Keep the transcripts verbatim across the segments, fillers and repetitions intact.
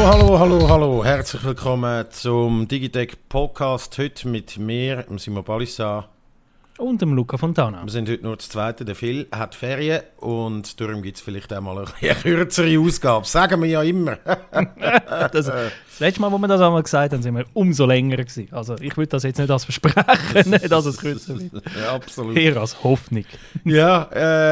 hallo, hallo, hallo. Herzlich willkommen zum Digitech Podcast. Heute mit mir, Simon Balissa. Und dem Luca Fontana. Wir sind heute nur das Zweite. Der Phil hat Ferien und darum gibt es vielleicht auch mal eine kürzere Ausgabe. Sagen wir ja immer. das, das letzte Mal, wo wir das einmal gesagt haben, sind wir umso länger gewesen. Also ich würde das jetzt nicht als Versprechen, dass es kürzer wird. Ja, absolut. Eher als Hoffnung. Ja,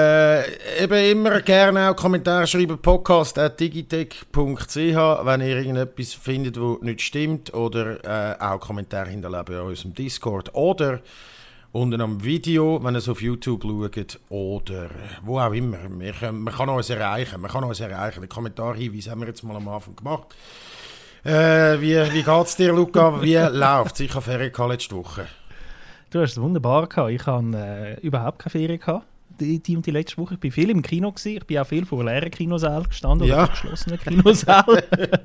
äh, eben immer gerne auch Kommentare schreiben, podcast at digitech punkt c h, wenn ihr irgendetwas findet, was nicht stimmt, oder äh, auch Kommentare hinterlassen bei unserem Discord oder unten am Video, wenn ihr es auf YouTube schaut, oder wo auch immer. Wir können, man kann uns erreichen, man kann uns erreichen. Den Kommentarhinweis haben wir jetzt mal am Anfang gemacht. Äh, wie wie geht es dir, Luca? Wie läuft es? Ich habe Ferien gehabt letzte Woche. Du hast es wunderbar gehabt. Ich hatte äh, überhaupt keine Ferien gehabt. Die, die und die letzte Woche. Ich war viel im Kino gewesen. Ich bin auch viel vor leeren Kinosälen gestanden ja. oder geschlossenen Kinosälen.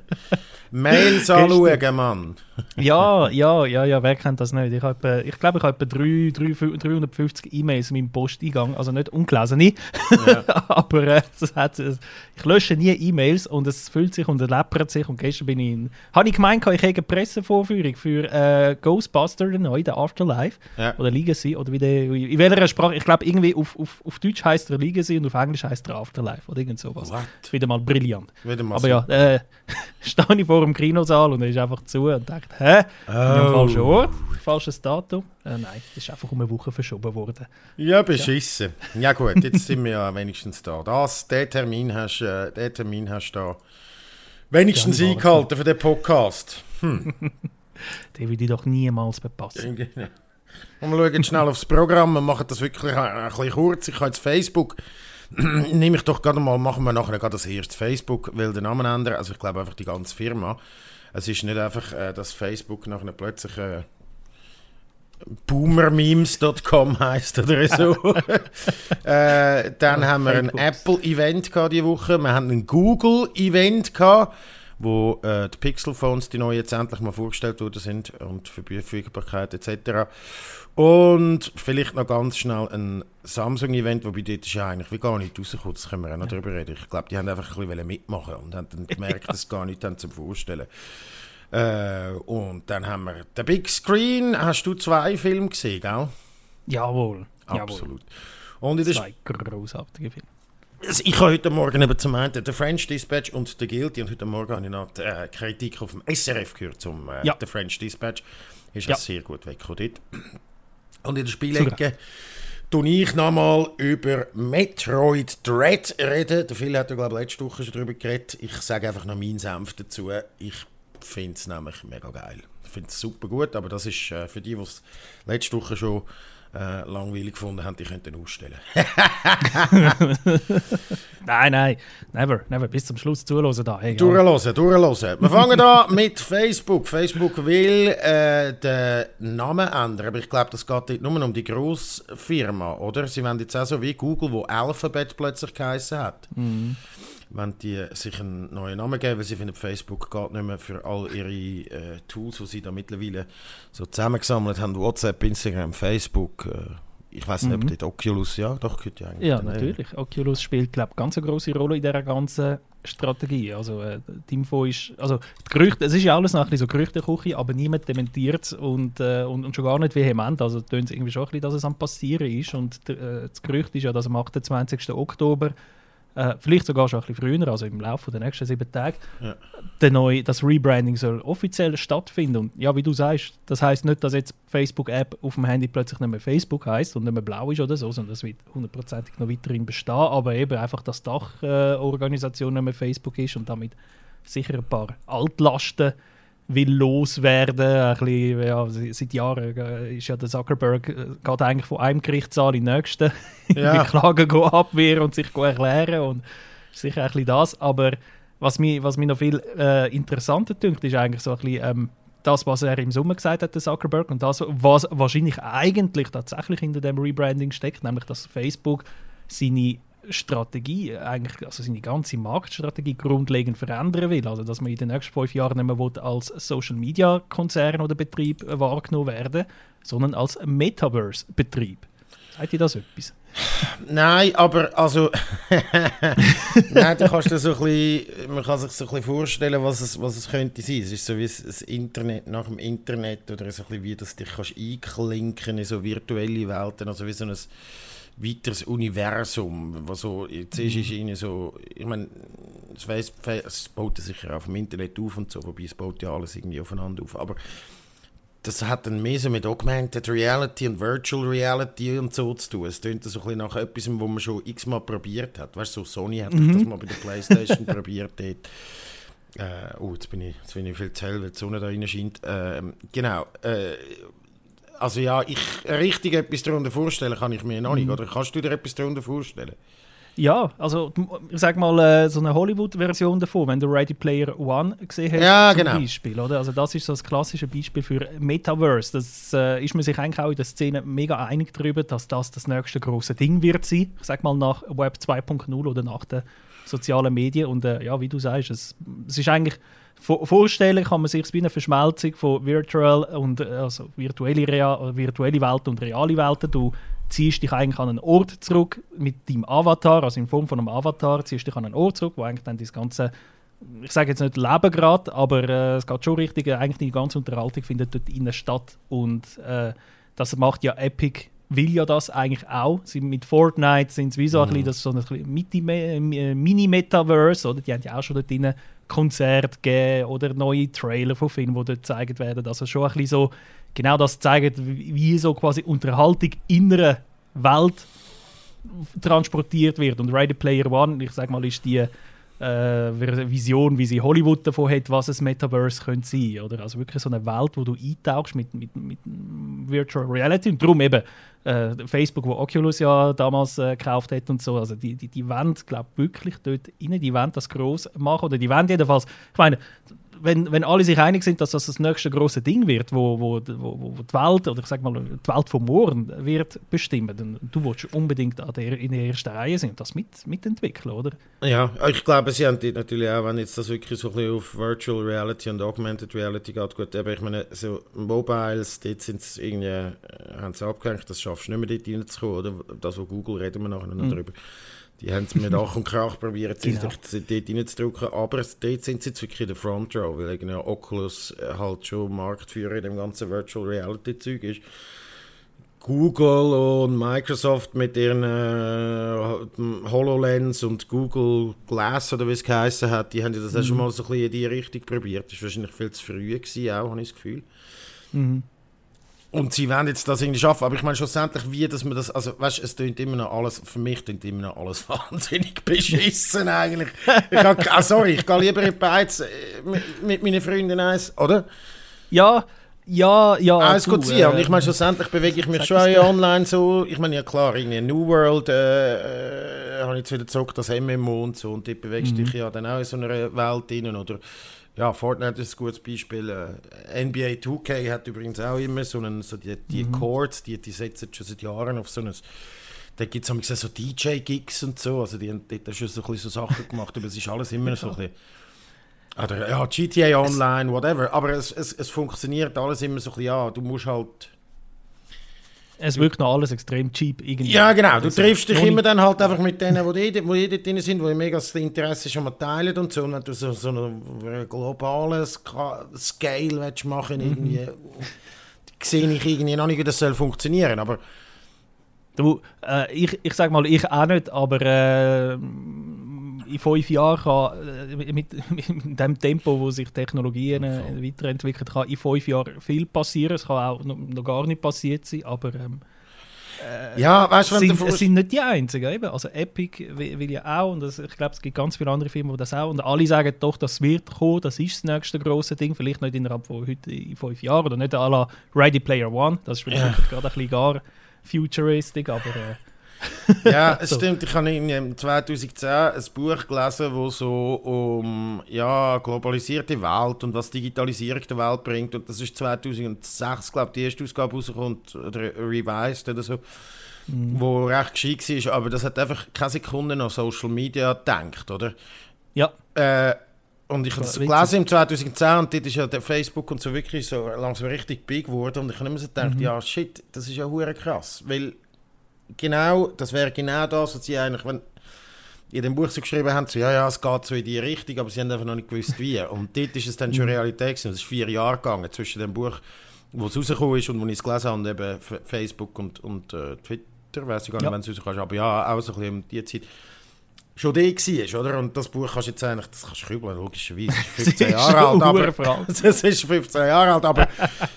Mails anschauen, Mann. ja, ja, ja, ja, wer kennt das nicht? Ich, habe, ich glaube, ich habe etwa drei, drei, dreihundertfünfzig E-Mails in meinem Posteingang, also nicht ungelesene, ja. aber äh, das hat, ich lösche nie E-Mails und es füllt sich und läppert sich und gestern bin ich in, habe ich gemeint, ich habe eine Pressevorführung für äh, Ghostbuster, den neuen, der Afterlife, ja. oder Legacy, oder wie der, in welcher Sprache, ich glaube irgendwie auf, auf, auf Deutsch heisst er Legacy und auf Englisch heisst er Afterlife oder irgend sowas. What? Wieder mal brillant. Wieder mal aber so. ja, äh, stehe ich vor dem Kinosaal und er ist einfach zu und denkt, hä? Oh. Am falschen Ort, falsches Datum. Äh, nein, das ist einfach um eine Woche verschoben worden. Ja, beschissen. Ja, ja gut, jetzt sind wir ja wenigstens da. Das, den Termin hast du äh, den Termin hast da wenigstens ja, eingehalten für den Podcast. Hm. Den will ich doch niemals verpassen. Ja. Und wir schauen jetzt schnell aufs Programm, wir machen das wirklich ein, ein bisschen kurz. Ich habe jetzt Facebook, nehme ich doch gerade mal, machen wir nachher gerade das erste Facebook, will den Namen ändern, also ich glaube einfach die ganze Firma. Es ist nicht einfach, äh, dass Facebook nachher plötzlich äh, boomermemes punkt com heisst oder so. äh, dann ja, haben wir ein Apple-Event gehabt diese Woche, wir haben ein Google-Event gehabt, wo äh, die Pixel-Phones, die neuen, jetzt endlich mal vorgestellt worden sind und für Verfügbarkeit et cetera. Und vielleicht noch ganz schnell ein Samsung-Event, wobei dort ist ja eigentlich wie gar nicht rausgekommen, das können wir auch noch ja. drüber reden. Ich glaube, die haben einfach ein bisschen mitmachen und haben dann gemerkt, dass es gar nicht zum Vorstellen. Äh, und dann haben wir den Big Screen. Hast du zwei Filme gesehen, gell? Jawohl. Absolut. Und in zwei großartige Filme. Ich habe heute Morgen eben zum einen The French Dispatch und The Guilty und heute Morgen habe ich noch die äh, Kritik auf dem S R F gehört zum äh, ja. The French Dispatch. Ist ja sehr gut weggekommen dort. Und in der Spielecke tue ich nochmal über Metroid Dread reden. Der Phil hat ja, glaube ich, letzte Woche schon darüber geredet. Ich sage einfach noch meinen Senf dazu. Ich finde es nämlich mega geil. Ich finde es super gut, aber das ist äh, für die, die es letzte Woche schon äh, langweilig gefunden haben, die könnten ausstellen. nein, nein, never, never. Bis zum Schluss zuhören da. Hey, durchhören, durchhören. Wir fangen an mit Facebook. Facebook will äh, den Namen ändern, aber ich glaube, das geht nicht nur um die Grossfirma, oder? Sie wollen jetzt auch so wie Google, wo Alphabet plötzlich geheissen hat. Mhm. Wenn die sich einen neuen Namen geben, weil sie finden, Facebook geht nicht mehr für all ihre äh, Tools, die sie da mittlerweile so zusammengesammelt haben, WhatsApp, Instagram, Facebook, äh, ich weiß nicht, mhm. ob dort Oculus, ja, doch, könnte ja eigentlich. Ja, natürlich. Äh, Oculus spielt, glaube ich, ganz eine grosse Rolle in dieser ganzen Strategie. Also, äh, die Info ist, also, die Gerüchte, es ist ja alles noch ein bisschen so Gerüchteküche, aber niemand dementiert es und, äh, und, und schon gar nicht vehement. Also, es tönt irgendwie schon ein bisschen, dass es am Passieren ist. Und äh, das Gerücht ist ja, dass am achtundzwanzigsten Oktober Äh, vielleicht sogar schon ein bisschen früher, also im Laufe der nächsten sieben Tage, ja. der neue, das Rebranding soll offiziell stattfinden. Und ja, wie du sagst, das heisst nicht, dass jetzt die Facebook-App auf dem Handy plötzlich nicht mehr Facebook heisst und nicht mehr blau ist oder so, sondern das wird hundertprozentig noch weiterhin bestehen, aber eben einfach, dass die Dachorganisation äh, nicht mehr Facebook ist und damit sicher ein paar Altlasten will loswerden. Ein bisschen, ja, seit Jahren äh, ist ja der Zuckerberg äh, geht eigentlich von einem Gerichtssaal in den nächsten ja. mit Klagen abwehren und sich erklären und sicher ein bisschen das. Aber was mich, was mich noch viel äh, interessanter dünkt, ist eigentlich so ein bisschen ähm, das, was er im Sommer gesagt hat, der Zuckerberg, und das, was wahrscheinlich eigentlich tatsächlich hinter dem Rebranding steckt, nämlich dass Facebook seine Strategie, eigentlich, also seine ganze Marktstrategie grundlegend verändern will. Also, dass man in den nächsten fünf Jahren nicht mehr will, als Social-Media-Konzern oder Betrieb wahrgenommen werden, sondern als Metaverse-Betrieb. Sagt dir das etwas? Nein, aber also nein, du kannst dir so ein bisschen, man kann sich so ein bisschen vorstellen, was es, was es könnte sein. Es ist so wie das Internet nach dem Internet oder so ein bisschen wie, dass du dich kannst einklinken in so virtuelle Welten, also wie so ein weiteres Universum, was so, jetzt ist es ihnen so, ich meine, es, weiss, es baut sicher auf dem Internet auf und so, wobei es baut ja alles irgendwie aufeinander auf, aber das hat dann mehr so mit Augmented Reality und Virtual Reality und so zu tun. Es klingt so ein bisschen nach etwas, was man schon x-mal probiert hat. Weißt du, so Sony hat mhm. das mal bei der PlayStation probiert. Dort. Äh, oh, jetzt bin, ich, jetzt bin ich viel zu hell, weil die Sonne da rein scheint. Äh, genau. Äh, also ja, ich richtig etwas darunter vorstellen kann ich mir noch nicht. Mhm. Oder kannst du dir etwas darunter vorstellen? Ja, also ich sag mal äh, so eine Hollywood-Version davon, wenn du Ready Player One gesehen hast, ja, zum genau. Beispiel, oder? Also das ist so das klassische Beispiel für Metaverse. Das äh, ist man sich eigentlich auch in der Szene mega einig darüber, dass das das nächste große Ding wird sein. Ich sag mal nach Web zwei Punkt null oder nach den sozialen Medien. Und äh, ja, wie du sagst, es, es ist eigentlich vorstellen kann man sich wie eine Verschmelzung von virtual und also virtuelle, Real, virtuelle Welten und reale Welten. Du ziehst dich eigentlich an einen Ort zurück mit deinem Avatar, also in Form von einem Avatar, ziehst dich an einen Ort zurück, wo eigentlich dann das ganze, ich sage jetzt nicht Leben gerade, aber äh, es geht schon richtig, eigentlich die ganze Unterhaltung findet dort in der Stadt und äh, das macht ja Epic, will ja das eigentlich auch. Sie, mit Fortnite sind es wie so ein mhm. bisschen, das so ein Mini-Metaverse, oder? Die haben ja auch schon dort drin Konzerte gegeben oder neue Trailer von Filmen, die dort gezeigt werden. Also schon ein bisschen so, genau das zeigt, wie so quasi Unterhaltung in einer Welt transportiert wird. Und Ready Player One, ich sag mal, ist die äh, Vision, wie sie Hollywood davon hat, was ein Metaverse könnte sein. Oder? Also wirklich so eine Welt, wo du eintauchst mit, mit, mit Virtual Reality. Und darum eben äh, Facebook, wo Oculus ja damals äh, gekauft hat und so. Also die, die, die wollen, glaube ich, wirklich dort rein, die wollen das gross machen. Oder die wollen jedenfalls, ich meine, Wenn, wenn alle sich einig sind, dass das das nächste große Ding wird, wo, wo, wo, wo die Welt, oder ich sag mal, die Welt von morgen wird bestimmen, dann du willst unbedingt an der, in der ersten Reihe sein und das mit, mitentwickeln, oder? Ja, ich glaube, sie haben natürlich auch, wenn jetzt das wirklich so ein bisschen auf Virtual Reality und Augmented Reality geht, gut, aber ich meine, so Mobiles, dort sind sie irgendwie, äh, haben sie abgehängt, das schaffst du nicht mehr dort reinzukommen, oder? Das, was Google, reden wir nachher noch mhm. darüber. Die haben es mit Ach und Krach probiert, sich genau. dort reinzudrücken, aber dort sind sie jetzt wirklich in der Front Row, weil irgendwie Oculus halt schon Marktführer in dem ganzen Virtual Reality Zeug ist. Google und Microsoft mit ihren äh, HoloLens und Google Glass oder wie es geheißen hat, die haben das mhm. auch schon mal so ein bisschen in die Richtung probiert. Das war wahrscheinlich viel zu früh gewesen, auch, habe ich das Gefühl. Mhm. Und sie wollen jetzt das irgendwie schaffen, aber ich meine schlussendlich, wie dass man das, also weißt, es klingt immer noch alles, für mich klingt immer noch alles wahnsinnig beschissen eigentlich. Ich kann, ah, sorry, ich gehe lieber in Beiz mit, mit meinen Freunden eins, oder? Ja, ja, ja. Eins gut ziehen, äh, und ich meine schlussendlich bewege ich mich schon online so, ich meine ja klar, irgendwie New World, äh, äh, habe ich jetzt wieder zurück, das M M O und so, und dort bewegst du mhm. dich ja dann auch in so einer Welt rein, oder ja, Fortnite ist ein gutes Beispiel. Äh, N B A two K hat übrigens auch immer so, einen, so die, die mhm. Chords, die, die setzen schon seit Jahren auf so ein... Da gibt es so D J-Gigs und so, also die haben dort schon so, ein bisschen so Sachen gemacht, aber es ist alles immer so ein bisschen... Oder, ja, G T A Online, whatever, aber es, es, es funktioniert alles immer so ein bisschen, ja, du musst halt... Es wirkt noch alles extrem cheap irgendwie. Ja, genau. Du also, triffst dich immer dann halt einfach mit denen, die dort drin sind, die mega das Interesse schon mal teilen und so. Und wenn du so, so einen globalen Scale willst machen willst, irgendwie, mhm. sehe ich irgendwie noch nicht, wie das soll funktionieren. Aber du, äh, ich, ich sag mal, ich auch nicht, aber äh, in fünf Jahren kann, äh, mit, mit dem Tempo, wo sich Technologien äh, weiterentwickeln, kann in fünf Jahren viel passieren. Es kann auch noch, noch gar nicht passiert sein, aber ähm, äh, ja, weißt du, sind, es sind nicht die Einzigen. Eben. Also Epic will, will ja auch, und das, ich glaube, es gibt ganz viele andere Firmen, die das auch, und alle sagen doch, das wird kommen, das ist das nächste grosse Ding, vielleicht nicht innerhalb von heute in fünf Jahren, oder nicht à la Ready Player One, das ist vielleicht ja. gerade ein bisschen gar futuristic, aber... Äh, ja, es so. Stimmt. Ich habe in zwanzig zehn ein Buch gelesen, wo so um ja, globalisierte Welt und was Digitalisierung der Welt bringt. Und das ist zweitausendsechs, glaube ich, die erste Ausgabe rauskommt, oder revised oder so, mhm. wo recht gescheit war. Aber das hat einfach keine Sekunde an Social Media gedacht, oder? Ja. Äh, und ich habe das gelesen im zwanzig zehn und dort ist ja der Facebook und so wirklich so langsam richtig big geworden. Und ich habe immer so gedacht, mhm. ja, shit, das ist ja hure krass, weil genau, das wäre genau das, was sie eigentlich, wenn in dem Buch so geschrieben haben, so, ja, ja, es geht so in die Richtung, aber sie haben einfach noch nicht gewusst, wie. Und dort ist es dann schon Realität gewesen. Es ist vier Jahre gegangen zwischen dem Buch, wo es rausgekommen ist und wo ich es gelesen habe, und eben F- Facebook und, und äh, Twitter, weiß ich gar nicht, Ja. wenn es rauskommt, aber ja, auch so ein bisschen um die Zeit. Schon der war, oder? Und das Buch kannst du jetzt eigentlich, das kannst du kübeln, logischerweise. Es ist fünfzehn Jahre alt, aber... Es ist fünfzehn Jahre alt, aber...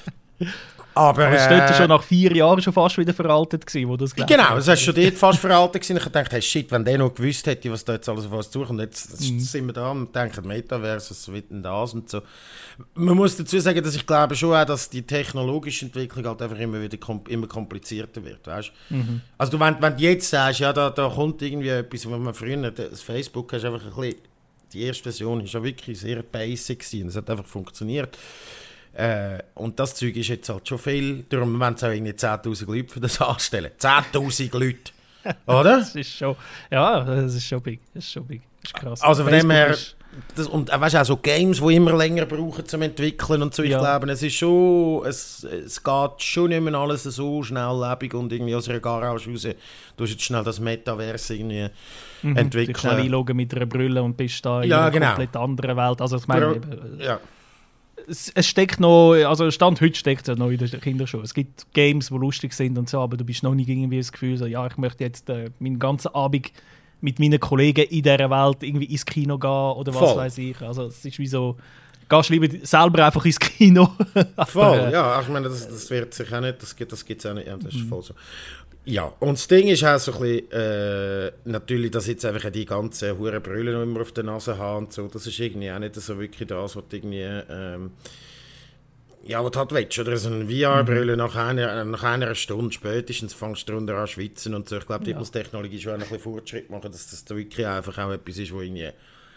Aber, Aber es äh, war schon nach vier Jahren schon fast wieder veraltet, gewesen, wo du das gelesen genau, hast. es war schon dort fast veraltet gewesen. Ich dachte, hey, shit, wenn der noch gewusst hätte, was da jetzt alles auf uns zukommt. Und jetzt Mhm. sind wir da und denken, Metaverse, was wird denn das und so. Man muss dazu sagen, dass ich glaube schon auch, dass die technologische Entwicklung halt einfach immer wieder kom- immer komplizierter wird, weißt? Mhm. Also du, wenn, wenn du jetzt sagst, ja, da, da kommt irgendwie etwas, was man früher, das Facebook, hast einfach ein bisschen, die erste Version ist ja wirklich sehr basic gewesen. Es hat einfach funktioniert. Äh, und das Zeug ist jetzt halt schon viel. Darum wollen sie auch irgendwie zehntausend Leute für das anstellen. zehntausend Leute, oder? Das ist schon, ja, das ist schon big. Das ist schon big. Das ist krass. Also von dem Facebook her, ist- das, und äh, weißt du, auch so Games, die immer länger brauchen zum Entwickeln und so. Ich Ja. glaube, es ist schon, es, es geht schon nicht mehr alles so schnelllebig und irgendwie aus einer Garage raus. Du hast jetzt schnell das Metaverse irgendwie Mhm. entwickeln. Dich schnell einloggen mit einer Brille und bist da in Ja, einer genau. komplett anderen Welt. Also ich meine, Bro- eben, Ja. es, es steckt noch, also Stand heute steckt es ja noch in den Kindern schon. Es gibt Games, die lustig sind und so, aber du bist noch nicht irgendwie das Gefühl, so, ja, ich möchte jetzt äh, meinen ganzen Abend mit meinen Kollegen in dieser Welt irgendwie ins Kino gehen oder was Voll. weiß ich. Also es ist wie so, gehst lieber selber einfach ins Kino. Voll, Aber, äh, ja. Ich meine, das, das wird sich auch nicht, das gibt es das auch nicht. Ja, das ist voll so. Ja, und das Ding ist auch so ein bisschen, äh, natürlich, dass jetzt einfach die ganzen huren Brüllen noch immer auf der Nase haben und so, das ist irgendwie auch nicht so wirklich das, was du irgendwie, ähm, ja, was du halt willst, oder? So eine V R-Brille nach, einer, nach einer Stunde spätestens fängst du darunter an zu schwitzen und so. Ich glaube, die Ja. muss die Technologie schon ein bisschen Fortschritt machen, dass das da wirklich einfach auch etwas ist, wo irgendwie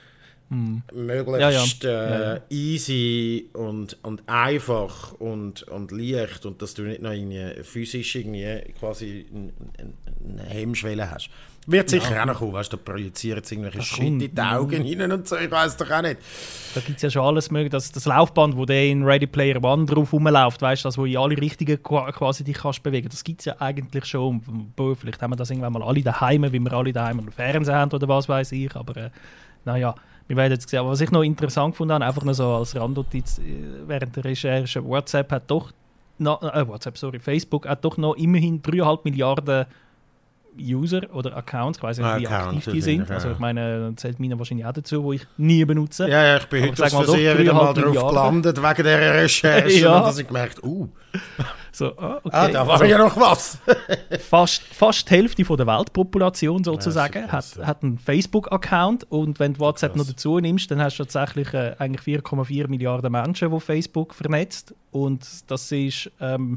möglichst Ja, ja. Äh, Ja, ja. easy und, und einfach und, und leicht und dass du nicht noch irgendwie physisch irgendwie quasi eine Hemmschwelle hast. Wird sicher Ja. auch noch kommen, weißt du, da projizieren jetzt irgendwelche Das Schritte kommt. in die Augen hinein und so, ich weiß doch auch nicht. Da gibt es ja schon alles mögliche. Das, das Laufband, wo der in Ready Player One drauf rumläuft, weißt du, das, wo in alle Richtungen qua- quasi dich kannst bewegen. Das gibt es ja eigentlich schon. Boah, vielleicht haben wir das irgendwann mal alle daheim, wie wir alle daheim einen Fernseher haben oder was weiß ich. Aber äh, naja, wir werden jetzt sehen. Aber was ich noch interessant fand, einfach nur so als Randnotiz äh, während der Recherche, WhatsApp hat doch, noch, äh, WhatsApp, sorry, Facebook hat doch noch immerhin dreieinhalb Milliarden User oder Accounts, ich weiß nicht, Ah, wie Accounts, aktiv die das sind. sind, ja. Also ich meine, zählt meine wahrscheinlich auch dazu, wo ich nie benutze. Ja, ja, ich bin Aber heute sag aus mal doch, Versehen wieder mal dreieinhalb drauf Milliarden. gelandet wegen dieser Recherche Ja. und dass ich gemerkt, uh, So, ah, okay. ah, da war Also ja noch was. fast, fast die Hälfte von der Weltpopulation sozusagen Ja, das ist hat, krass, hat einen Facebook-Account und wenn du WhatsApp krass. noch dazu nimmst, dann hast du tatsächlich äh, eigentlich vier Komma vier Milliarden Menschen, die Facebook vernetzt und das ist ähm,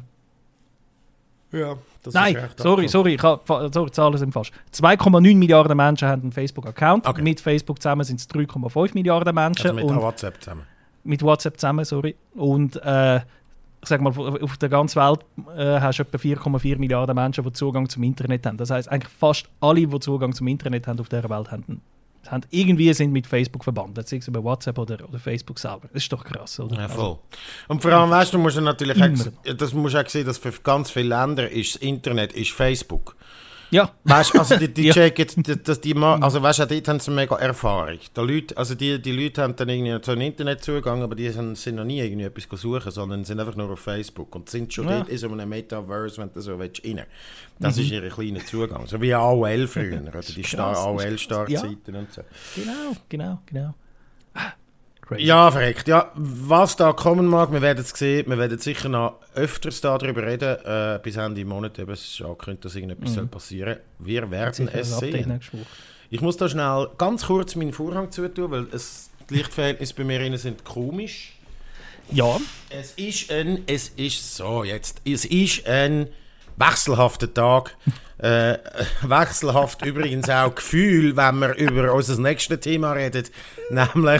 Ja, das nein, ist recht sorry, abgefahren. sorry, ich hab, fa- sorry, die Zahlen sind falsch. zwei Komma neun Milliarden Menschen haben einen Facebook-Account. Okay. Mit Facebook zusammen sind es drei Komma fünf Milliarden Menschen. Also mit und WhatsApp zusammen. mit WhatsApp zusammen, sorry. Und äh, ich sag mal, auf der ganzen Welt äh, hast du etwa vier Komma vier Milliarden Menschen, die Zugang zum Internet haben. Das heißt, eigentlich fast alle, die Zugang zum Internet haben auf dieser Welt, haben, haben irgendwie sind mit Facebook verbunden. Sei es über WhatsApp oder, oder Facebook selber. Das ist doch krass, oder? Ja, Also, voll. Und vor allem, weißt du, musst du natürlich Immer. auch, das musst du auch sehen, dass für ganz viele Länder ist das Internet ist Facebook. ja, Weißt du, also die, die Ja. checken, die, dass die mal, also weißt du, dort haben sie mega Erfahrung. Die Leute, also die, die Leute haben dann irgendwie so einen Internetzugang, aber die sind, sind noch nie irgendwie etwas suchen, sondern sind einfach nur auf Facebook und sind schon Ja. dort in so einem Metaverse, wenn du so willst, rein. Das ist ihr kleiner Zugang. So wie A O L früher, oder die Star, krass, A O ist L-Startseiten und so. genau, genau, genau. Ah, crazy. Ja, verreckt. Ja, was da kommen mag, wir werden es sehen. Wir werden sicher noch öfters darüber reden. Äh, bis Ende Monat eben. Es ist angekündigt, dass irgendetwas Mhm. soll passieren. Wir werden Sicher ein es Update sehen. nächste Woche. Ich muss da schnell ganz kurz meinen Vorhang zutun, weil es, die Lichtverhältnisse bei mir innen sind komisch. Ja, Es ist ein, es ist so jetzt, es ist ein wechselhafter Tag. äh, wechselhaft übrigens auch Gefühl, wenn wir über unser nächstes Thema reden, nämlich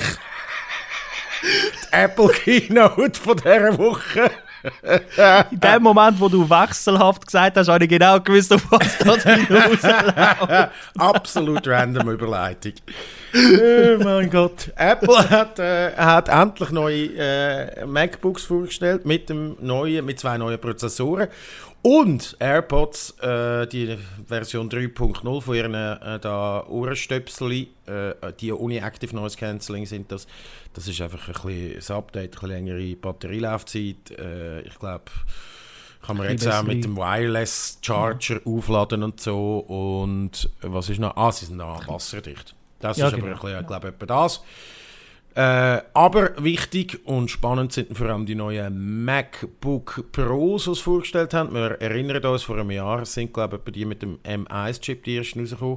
die Apple Keynote von dieser Woche. in dem Moment, wo du wechselhaft gesagt hast, habe ich genau gewusst, auf was das hinausläuft. Absolut random Überleitung. Oh mein Gott. Apple hat, äh, hat endlich neue äh, MacBooks vorgestellt mit, dem neuen, mit zwei neuen Prozessoren. Und AirPods, äh, die Version drei Punkt null von ihren äh, da Ohrenstöpsel, äh, die ohne Active Noise Cancelling sind, das, das ist einfach ein bisschen das Update, ein bisschen längere Batterielaufzeit. Äh, ich glaube, kann man jetzt auch mit dem Wireless Charger ja. aufladen und so. Und was ist noch? Ah, sie sind noch wasserdicht. Das ja, ist genau. aber ein bisschen, ich glaube, etwa das. Äh, aber wichtig und spannend sind vor allem die neuen MacBook Pros, die sie vorgestellt haben. Wir erinnern uns, vor einem Jahr sind, glaube ich, die mit dem M eins Chip die ersten rausgekommen.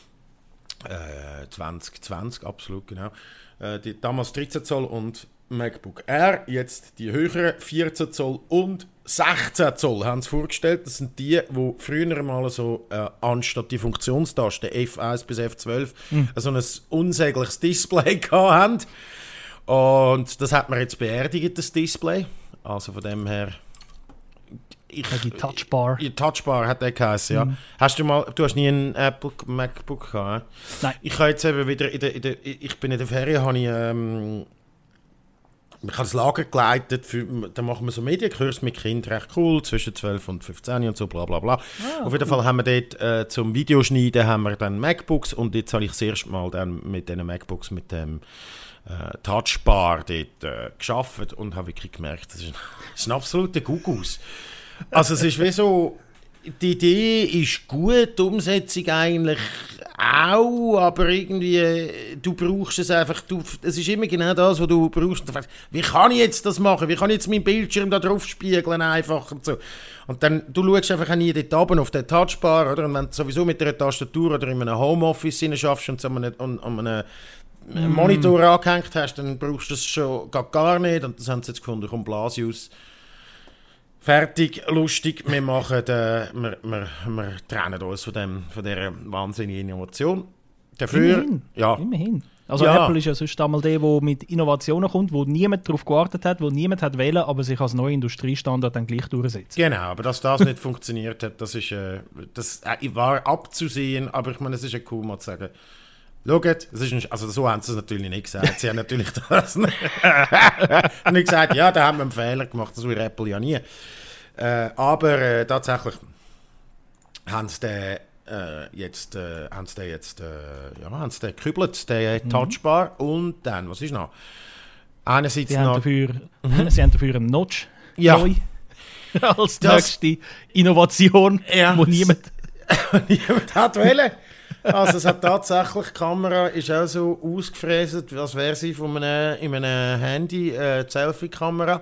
Äh, zwanzig zwanzig, absolut, genau. Äh, die, damals dreizehn Zoll und MacBook Air, jetzt die höheren vierzehn Zoll und sechzehn Zoll haben sie vorgestellt. Das sind die, die früher mal so äh, anstatt die Funktionstasten F eins bis F zwölf mhm. so ein unsägliches Display hatten. Und das hat man jetzt beerdigt, das Display. Also von dem her... Ich, die Touchbar. Die Touchbar hat der geheißen, ja. Mhm. Hast du mal... Du hast nie einen Apple MacBook gehabt? Nein. Ich habe jetzt eben wieder... In der, in der, ich bin in der Ferien, habe ich... Ähm, Ich habe das Lager geleitet, für, da machen wir so Medienkurs mit Kindern, recht cool, zwischen zwölf und fünfzehn und so, bla bla bla. Ah, Auf jeden cool. Fall haben wir dort äh, zum Videoschneiden haben wir dann MacBooks und jetzt habe ich das erste Mal dann mit diesen MacBooks mit dem äh, Touchbar dort äh, gearbeitet und habe wirklich gemerkt, das ist ein, das ist ein absoluter Gugus. Also es ist wie so, die Idee ist gut, die Umsetzung eigentlich auch, aber irgendwie, du brauchst es einfach, du, es ist immer genau das, was du brauchst. Wie kann ich jetzt das machen? Wie kann ich jetzt meinen Bildschirm da drauf spiegeln einfach und so. Und dann, du schaust einfach auch nie dort oben auf den Touchbar, oder? Und wenn du sowieso mit einer Tastatur oder in einem Homeoffice schaffst und so an einem, an einem mm. Monitor angehängt hast, dann brauchst du das schon gar nicht. Und das haben sie jetzt gefunden, komm, Blasius. Fertig, lustig, wir, machen, äh, wir, wir, wir trennen uns von, dem, von dieser wahnsinnigen Innovation. Dafür, immerhin, ja. immerhin. Also ja. Apple ist ja sonst einmal der, der mit Innovationen kommt, wo niemand darauf gewartet hat, wo niemand hat wählen, aber sich als neuer Industriestandard dann gleich durchsetzt. Genau, aber dass das nicht funktioniert hat, das, ist, äh, das äh, war abzusehen, aber ich meine, es ist ja cool mal zu sagen, schaut, es ist ein, also so haben sie es natürlich nicht gesagt. Sie haben natürlich das nicht, nicht gesagt, ja, da haben wir einen Fehler gemacht, das will Apple ja nie. Äh, aber äh, tatsächlich haben sie den äh, jetzt, äh, haben sie den jetzt äh, ja, haben sie den gekübelt, den mhm. Touchbar. Und dann, was ist noch? Einerseits sie, noch haben dafür, mhm. sie haben dafür einen Notch ja. neu als das, nächste Innovation, ja, wo niemand... niemand hat wollen. Also es hat tatsächlich, die Kamera ist auch so ausgefräst, als wäre sie von einem, in einem Handy, äh, Selfie-Kamera.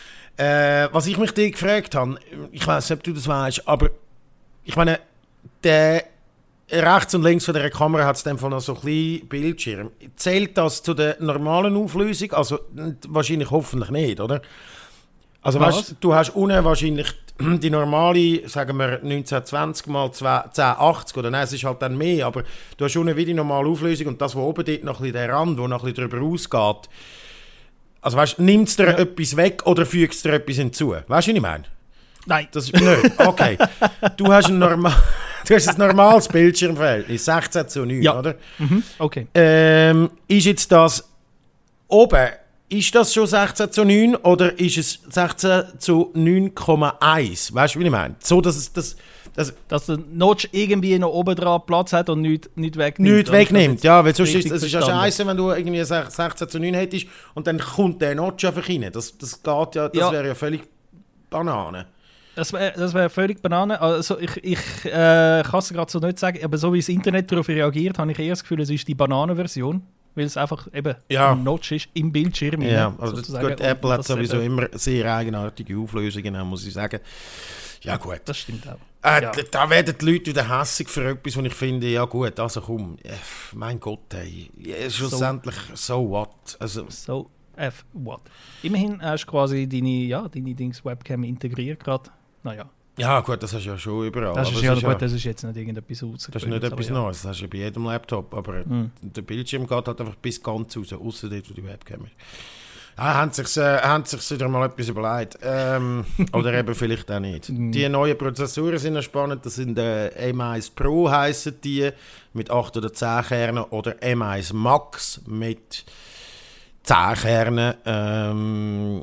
Äh, was ich mich dir gefragt habe, ich weiß nicht, ob du das weißt, aber ich meine, der rechts und links von der Kamera hat es dann noch so ein kleinen Bildschirm. Zählt das zu der normalen Auflösung? Also wahrscheinlich hoffentlich nicht, oder? Also weißt, du hast unten wahrscheinlich die normale, sagen wir neunzehnhundertzwanzig mal zehnhundertachtzig, oder nein, es ist halt dann mehr, aber du hast unten wie die normale Auflösung und das, was oben dort noch ein bisschen der Rand, wo noch ein bisschen drüber rausgeht. Also weißt, nimmt es dir ja. etwas weg oder fügt es dir etwas hinzu? Weißt du, was ich meine? Nein. Das ist nicht. Okay. Du hast ein, normal, du hast ein normales Bildschirmverhältnis, sechzehn zu neun, ja. oder? Mhm. Okay. Ähm, ist jetzt das oben, ist das schon sechzehn zu neun oder ist es sechzehn zu neun Komma eins? Weißt du, wie ich meine? So, dass es das... Das, dass der Notch irgendwie noch oben dran Platz hat und nichts nicht wegnimmt. Nichts wegnimmt, ja, weil sonst ist es ja scheiße, wenn du irgendwie sechzehn zu neun hättest und dann kommt der Notch einfach rein. Das, das geht ja, das ja. wäre ja völlig Banane. Das wäre das wär völlig Banane. Also ich, ich äh, kann es gerade so nicht sagen, aber so wie das Internet darauf reagiert, habe ich eher das Gefühl, es ist die Bananenversion, weil es einfach eben ja. ein Notch ist im Bildschirm. Ja, also gut, Apple hat sowieso immer sehr eigenartige Auflösungen, muss ich sagen. Ja gut. Das stimmt auch. Äh, ja. da, da werden die Leute wieder hässig für etwas, wo ich finde, ja gut, also komm, äh, mein Gott, ey, ja, schlussendlich, so, so what? Also, so F what? Immerhin hast du quasi deine, ja, deine Dings Webcam integriert gerade. Naja. Ja gut, das hast du ja schon überall. Das ist, ja, ist gut, ja, das ist jetzt nicht irgendetwas rausgekommen. Das ist nicht etwas Neues, das hast du ja bei jedem Laptop, aber mm. der Bildschirm geht halt einfach bis ganz raus, außer dort, wo die Webcam ist. Ah, haben sich äh, haben sich wieder mal etwas überlegt. Ähm, oder eben vielleicht auch nicht. Die neuen Prozessoren sind noch spannend. Das sind äh, M eins Pro heissen die mit acht oder zehn Kernen oder M eins Max mit zehn Kernen. Ähm,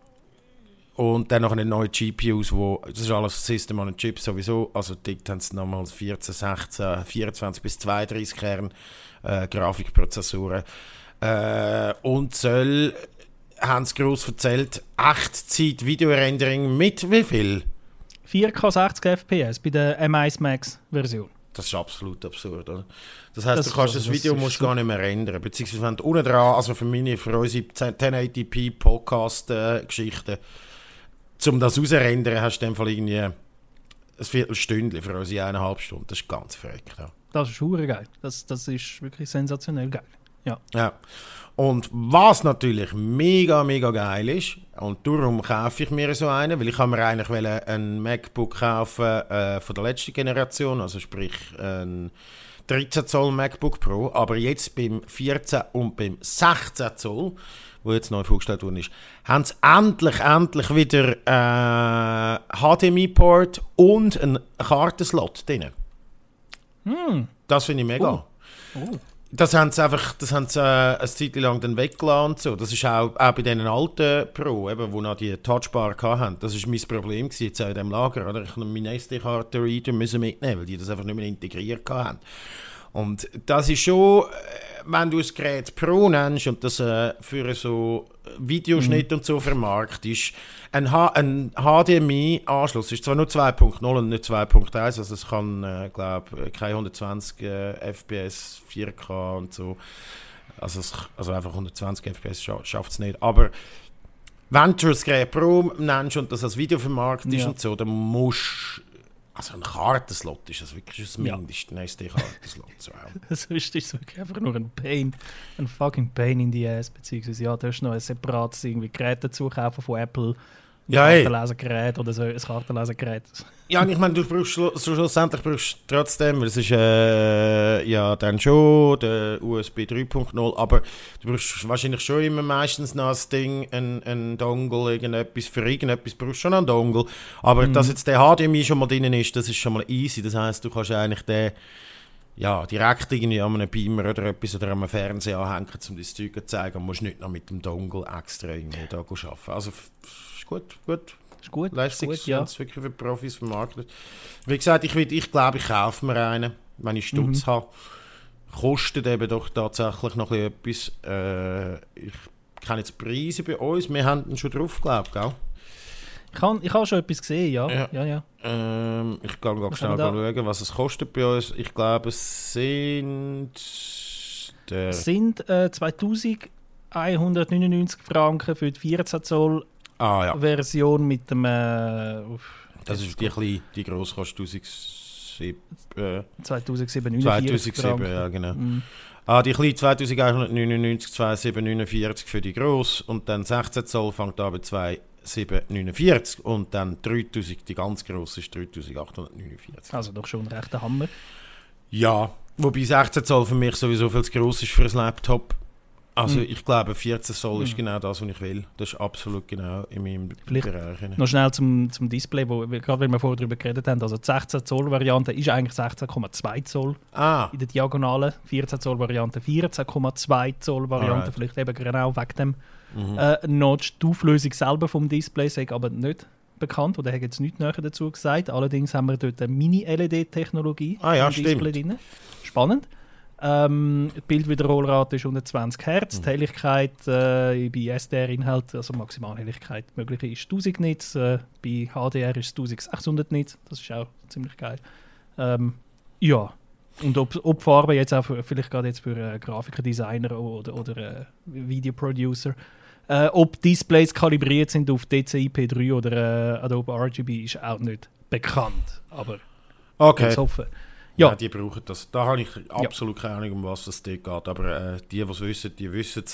und dann noch eine neue G P Us, wo, das ist alles System on a Chip sowieso. Also dort haben sie nochmals vierzehn, sechzehn, vierundzwanzig bis zweiunddreißig Kern äh, Grafikprozessoren. Äh, und soll, haben sie gross erzählt, Echtzeit-Video-Rendering mit wie viel? vier K sechzig F P S bei der M eins Max-Version. Das ist absolut absurd, oder? Das heisst, Das- du kannst also das Video das ist musst so- gar nicht mehr rendern. Beziehungsweise wenn du unten dran, also für meine, für unsere zehn eighty p Podcast-Geschichten, um das rauszurendern, hast du in dem Fall irgendwie ein Viertelstündchen für unsere eineinhalb Stunden. Das ist ganz verrückt. Ja. Das ist hure geil. Das, das ist wirklich sensationell geil. Ja. Ja. Und was natürlich mega, mega geil ist, und darum kaufe ich mir so einen, weil ich habe mir eigentlich wollen, ein MacBook kaufen äh, von der letzten Generation, also sprich ein dreizehn Zoll MacBook Pro, aber jetzt beim vierzehn und beim sechzehn Zoll, wo jetzt neu vorgestellt worden ist, haben sie endlich, endlich wieder äh, H D M I-Port und einen Kartenslot drin. Hm. Das finde ich mega. Oh. Oh. Das haben sie einfach, das haben sie äh, eine Zeit lang dann weggelassen und so. Das ist auch, auch bei diesen alten Pro, eben, die noch die Touchbar hatten. Das war mein Problem gewesen, jetzt auch in diesem Lager. Oder? Ich musste meine S D-Karte-Reader mitnehmen, weil die das einfach nicht mehr integriert hatten. Und das ist schon, wenn du das Gerät Pro nennst und das äh, für so Videoschnitt mhm. und so vermarktest, ein, H- ein H D M I-Anschluss ist zwar nur zwei Punkt null und nicht zwei Punkt eins, also es kann, äh, glaube ich, keine hundertzwanzig äh, F P S, vier K und so, also, es, also einfach hundertzwanzig F P S scha- schafft es nicht, aber wenn du das Gerät Pro nennst und das als Video vermarktest Ja. und so, dann musst also ein Kartenslot ist das wirklich das Mindeste, ein S D-Kartenslot. So. Sonst ist es wirklich einfach nur ein Pain, ein fucking Pain in die Ass, beziehungsweise ja, du hast noch ein separates irgendwie Gerät dazu kaufen von Apple, ein Ja, ey. Kartenlesegerät oder so, ein Kartenlesegerät. Ja, und ich meine, du brauchst schlu- so schlussendlich brauchst du trotzdem, weil es ist äh, ja dann schon der U S B drei Punkt null, aber du brauchst wahrscheinlich schon immer meistens noch ein Ding, ein, ein Dongle, irgendetwas, für irgendetwas brauchst du schon einen Dongle, aber Mhm. dass jetzt der H D M I schon mal drin ist, das ist schon mal easy, das heisst, du kannst eigentlich den ja, direkt irgendwie an einem Beamer oder etwas oder am Fernseher anhängen, um das Zeug zu zeigen und musst nicht noch mit dem Dongle extra irgendwie da arbeiten. Also f- ist gut, gut. Ist gut, ist Leistungs- gut, ja. wenn es wirklich für Profis vermarktet. Wie gesagt, ich, will- ich glaube, ich kaufe mir einen, wenn ich Stutz Mhm. habe. Kostet eben doch tatsächlich noch ein bisschen etwas. Äh, ich kenne jetzt die Preise bei uns, wir haben ihn schon drauf, glaube ich, gell? Ich habe ich hab schon etwas gesehen, ja. Ja. ja, ja. Ähm, ich kann ganz Was schnell haben wir da? schauen, was es kostet bei uns. Ich glaube, es sind... Der, Es sind äh, zweitausendeinhundertneunundneunzig Franken für die vierzehn Zoll ah ja, Version mit dem äh, uff, das ist die, kleine, die grosse kostet zweitausendsieben, äh, zweitausendsiebenhundertneunundvierzig zweitausendsieben, Franken. ja genau. Mhm. Ah, die kleine zweitausendeinhundertneunundneunzig, zweitausendsiebenhundertneunundvierzig für die grosse und dann sechzehn Zoll fängt an bei zweitausendsiebenhundertneunundvierzig und dann dreitausend, die ganz grosse ist dreitausendachthundertneunundvierzig. Also doch schon ein rechter Hammer. Ja, wobei sechzehn Zoll für mich sowieso viel zu gross ist für ein Laptop. Also Mhm. ich glaube, vierzehn Zoll ist Mhm. genau das, was ich will. Das ist absolut genau in meinem Vielleicht Bereich. Noch schnell zum, zum Display, wo wir gerade wenn wir vorher darüber geredet haben. Also die sechzehn Zoll Variante ist eigentlich sechzehn Komma zwei Zoll Ah, in der Diagonalen, vierzehn Zoll Variante vierzehn Komma zwei Zoll Variante, Alright. vielleicht eben genau wegen dem mhm. äh, Notch. Die Auflösung selber vom Display sei aber nicht bekannt, oder hat jetzt nichts näher dazu gesagt. Allerdings haben wir dort eine Mini-L E D-Technologie Ah ja, im Display drin. Spannend. Ähm, die Bildwiederholrate ist hundertzwanzig Hertz. Die Helligkeit äh, bei S D R-Inhalt, also Maximalhelligkeit mögliche, ist tausend Nits. Äh, bei H D R ist es eintausendsechshundert Nits. Das ist auch ziemlich geil. Ähm, ja. Und ob, ob die Farbe jetzt auch für, vielleicht gerade jetzt für äh, Grafikerdesigner oder, oder äh, Videoproducer, äh, ob Displays kalibriert sind auf D C I P drei oder äh, Adobe R G B, ist auch nicht bekannt. Aber okay. ich hoffe. Ja. Ja. die brauchen das. Da habe ich absolut keine Ahnung, um was es dort geht. Aber äh, die, die es wissen, die wissen es.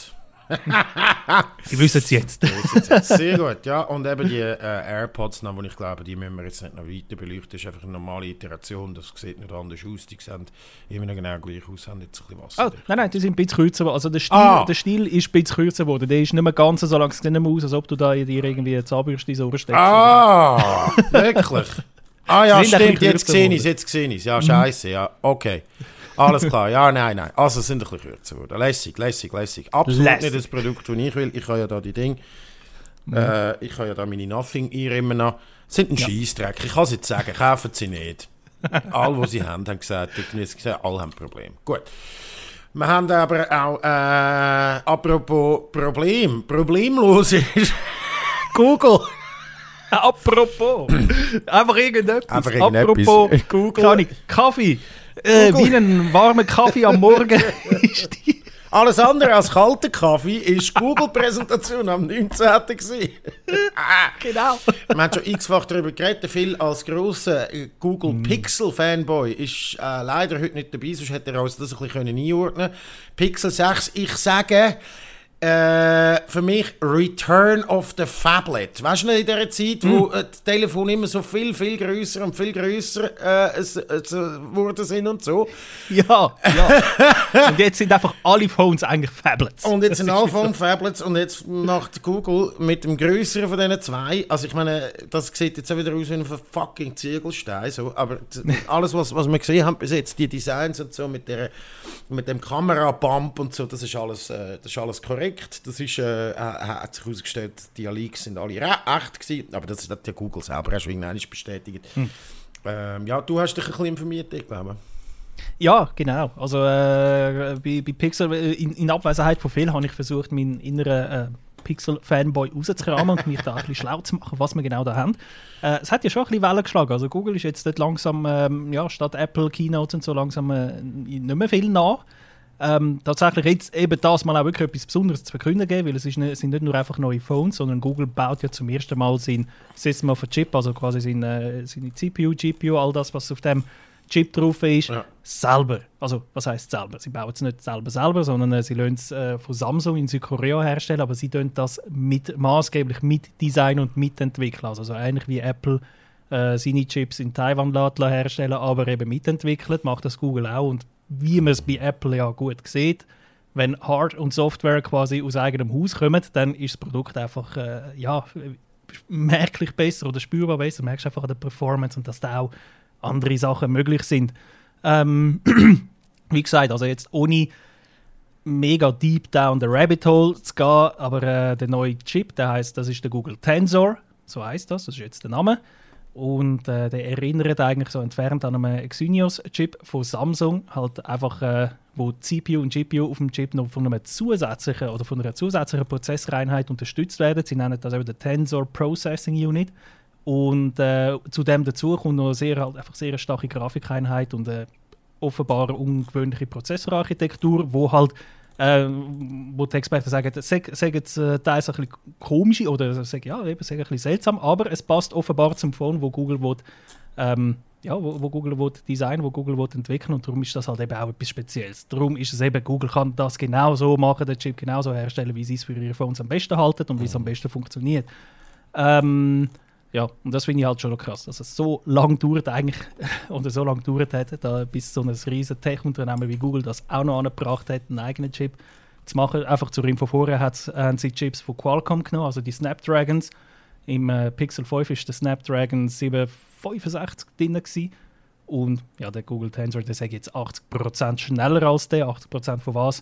Die wissen es jetzt. Sehr gut, ja. Und eben die äh, AirPods, noch, wo ich glaube, die müssen wir jetzt nicht noch weiter beleuchten. Das ist einfach eine normale Iteration, das sieht nicht anders aus. Die sehen immer noch genau gleich aus, haben jetzt ein bisschen Wasser. Oh, nein, nein, die sind ein bisschen kürzer. Also der Stil, ah. der Stil ist ein bisschen kürzer geworden. Der ist nicht mehr ganz so lang, es sieht nicht mehr aus, als ob du da in dir irgendwie eine Zahnbürste ins Ohr steckst. Ah, wirklich? Ah ja, stimmt, jetzt sehe ich es, jetzt sehe ich es. Ja, scheiße, ja, okay. Alles klar, ja, nein, nein. Also, es sind ein bisschen kürzer geworden. Lässig, lässig, lässig. Absolut lässig. Nicht das Produkt, das ich will. Ich habe ja da die Dinge. Mhm. Äh, ich habe ja da meine Nothing immer noch. Es sind ein ja. Scheissdreck. Ich kann es jetzt sagen, kaufen sie nicht. Alle, die sie haben, haben gesagt, ich habe gesagt, alle haben Probleme. Gut. Wir haben aber auch, äh, apropos Problem, problemlos ist Google. Apropos. Einfach irgendetwas. Einfach irgendetwas. Apropos Google. Kann ich Kaffee. Äh, wie einen warmen Kaffee am Morgen. Ist die Alles andere als kalter Kaffee ist Google-Präsentation am neunzehnten Genau. Wir haben schon x-fach darüber geredet. Phil als grosser Google mm. Pixel-Fanboy ist äh, leider heute nicht dabei, sonst hätte er uns das ein bisschen einordnen können. Pixel sechs, ich sage... Äh, für mich Return of the Phablet. Weißt du noch, in dieser Zeit, wo mm. das Telefon immer so viel, viel grösser und viel grösser äh, es, es, geworden sind und so. Ja, ja. Und jetzt sind einfach alle Phones eigentlich Phablets. Und jetzt sind alle Phones Phablets und jetzt macht Google mit dem grösseren von diesen zwei, also ich meine, das sieht jetzt auch wieder aus wie ein fucking Ziegelstein, so, aber alles, was, was wir gesehen haben bis jetzt, die Designs und so mit, der, mit dem Kamerabump und so, das ist alles, äh, das ist alles korrekt. Das ist, äh, hat sich herausgestellt, die Leaks sind alle echt gewesen, aber das hat ja Google selber auch schon irgendwann bestätigt. Hm. Ähm, ja, du hast dich ein bisschen informiert, ich glaube. Ja, genau. Also äh, bei, bei Pixel, in, in Abwesenheit von viel, habe ich versucht, meinen inneren äh, Pixel-Fanboy rauszukramen und mich da ein bisschen schlau zu machen, was wir genau da haben. Äh, es hat ja schon ein bisschen Wellen geschlagen. Also Google ist jetzt dort langsam, ähm, ja, statt Apple Keynote und so langsam äh, nicht mehr viel nach. Ähm, tatsächlich jetzt eben das mal auch wirklich etwas Besonderes zu verkünden geben, weil es, ist nicht, es sind nicht nur einfach neue Phones, sondern Google baut ja zum ersten Mal sein System of a Chip, also quasi seine, seine C P U, G P U, all das, was auf dem Chip drauf ist, ja. selber. Also was heisst selber? Sie bauen es nicht selber selber, sondern äh, sie lassen es äh, von Samsung in Südkorea herstellen, aber sie tun das mit, maßgeblich mit Design und mitentwickeln. Also, also eigentlich wie Apple äh, seine Chips in Taiwan herstellen, aber eben mitentwickelt, macht das Google auch. Und wie man es bei Apple ja gut sieht, wenn Hard- und Software quasi aus eigenem Haus kommen, dann ist das Produkt einfach äh, ja, merklich besser oder spürbar besser. Du merkst einfach an der Performance und dass da auch andere Sachen möglich sind. Ähm, wie gesagt, also jetzt ohne mega deep down the rabbit hole zu gehen, aber äh, der neue Chip, der heißt, das ist der Google Tensor, so heißt das, das ist jetzt der Name. Und äh, der erinnert eigentlich so entfernt an einen Exynos-Chip von Samsung, halt einfach, äh, wo C P U und G P U auf dem Chip noch von einer zusätzlichen oder von einer zusätzlichen Prozesseinheit unterstützt werden. Sie nennen das eben den Tensor Processing Unit. Und äh, zudem dazu kommt noch sehr, halt, einfach sehr eine starke Grafikeinheit und eine offenbar ungewöhnliche Prozessorarchitektur, wo halt Äh, wo die Experten sagen, das sei jetzt äh, teils ein bisschen komisch oder sagen, ja, eben, sei ein bisschen seltsam, aber es passt offenbar zum Phone, wo Google will, ähm, ja, wo, wo Google will designen, wo Google will entwickeln und darum ist das halt eben auch etwas Spezielles. Darum ist es eben, Google kann das genau so machen, den Chip genau so herstellen, wie sie es für ihre Phones am besten halten und wie es am besten funktioniert. Ähm, Ja, und das finde ich halt schon noch krass, dass es so lange dauert eigentlich, oder so lange gedauert hat, da bis so ein riesen Tech-Unternehmen wie Google das auch noch angebracht hat, einen eigenen Chip zu machen. Einfach zur Info vorher hat, haben sie Chips von Qualcomm genommen, also die Snapdragons. Im äh, Pixel fünf war der Snapdragon sieben fünfundsechzig drin gewesen. Und ja, der Google Tensor, der sagt jetzt achtzig Prozent schneller als der. achtzig Prozent von was?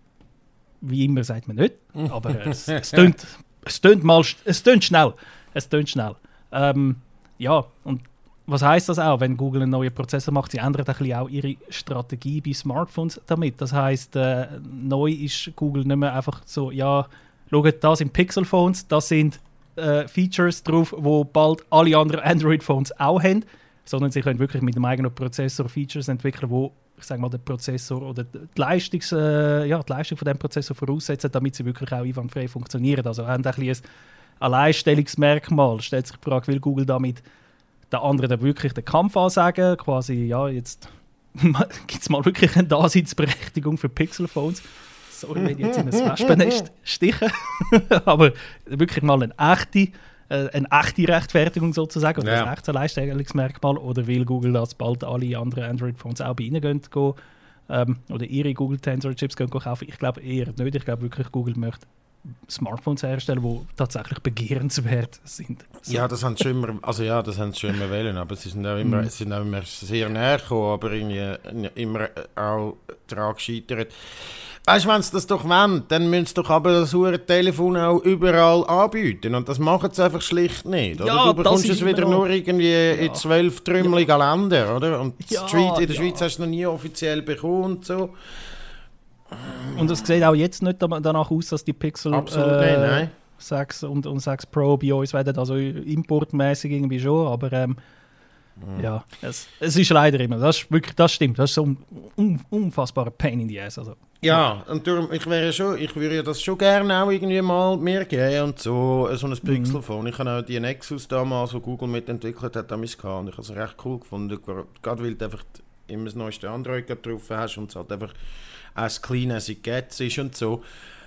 Wie immer sagt man nicht, aber äh, es, es, tönt, es, tönt mal, es tönt schnell. Es tönt schnell. Ähm, ja, und was heisst das auch, wenn Google einen neuen Prozessor macht? Sie ändern ein bisschen auch ihre Strategie bei Smartphones damit. Das heisst, äh, neu ist Google nicht mehr einfach so, ja, schaut, das sind Pixel-Phones, das sind äh, Features drauf, die bald alle anderen Android-Phones auch haben, sondern sie können wirklich mit dem eigenen Prozessor Features entwickeln, wo ich sage mal, den Prozessor oder die, Leistungs, äh, ja, die Leistung von dem Prozessor voraussetzen, damit sie wirklich auch einwandfrei funktionieren. Also haben ein bisschen ein Alleinstellungsmerkmal. Stellt sich die Frage, will Google damit den anderen dann wirklich den Kampf ansagen? Quasi, ja, jetzt gibt es mal wirklich eine Daseinsberechtigung für Pixel-Phones. sorry, wenn ich jetzt in ein Wespennest stiche, aber wirklich mal eine echte, äh, eine echte Rechtfertigung sozusagen, oder ja. ein echtes Alleinstellungsmerkmal, oder will Google, dass bald alle anderen Android-Phones auch bei ihnen gehen, gehen ähm, oder ihre Google Tensor-Chips gehen, gehen kaufen. Ich glaube eher nicht. Ich glaube wirklich, Google möchte Smartphones herstellen, die tatsächlich begehrenswert sind. So. Ja, das haben sie schon immer, also ja, das haben sie schon immer wollen, aber sie sind auch immer, mm. sie sind auch immer sehr näher gekommen, aber irgendwie immer auch daran gescheitert. Weißt du, wenn sie das doch wollen, dann müssen sie doch aber das Telefon auch überall anbieten. Und das machen sie einfach schlicht nicht. Oder? Ja, du bekommst es wieder noch. nur irgendwie ja. in zwölf trümmeligen ja. Ländern, oder? Und ja, Schweiz, in der ja. Schweiz hast du es noch nie offiziell bekommen und so. Und es sieht auch jetzt nicht danach aus, dass die Pixel Absolut äh, nicht, nein. sechs und, und sechs Pro bei uns werden, also importmäßig irgendwie schon, aber ähm, mhm. ja, es, es ist leider immer, das, ist wirklich, das stimmt, das ist so ein un, unfassbarer Pain in the ass. Also. Ja, und darum, ich wäre schon, ich würde ja das schon gerne auch irgendwie mal mir geben und so, so ein Pixelphone. Mhm. Ich habe auch die Nexus damals, die Google mitentwickelt hat, damals gehabt, und ich habe es recht cool gefunden, gerade weil du einfach immer das neueste Android drauf hast und es halt einfach as clean as it gets ist und so.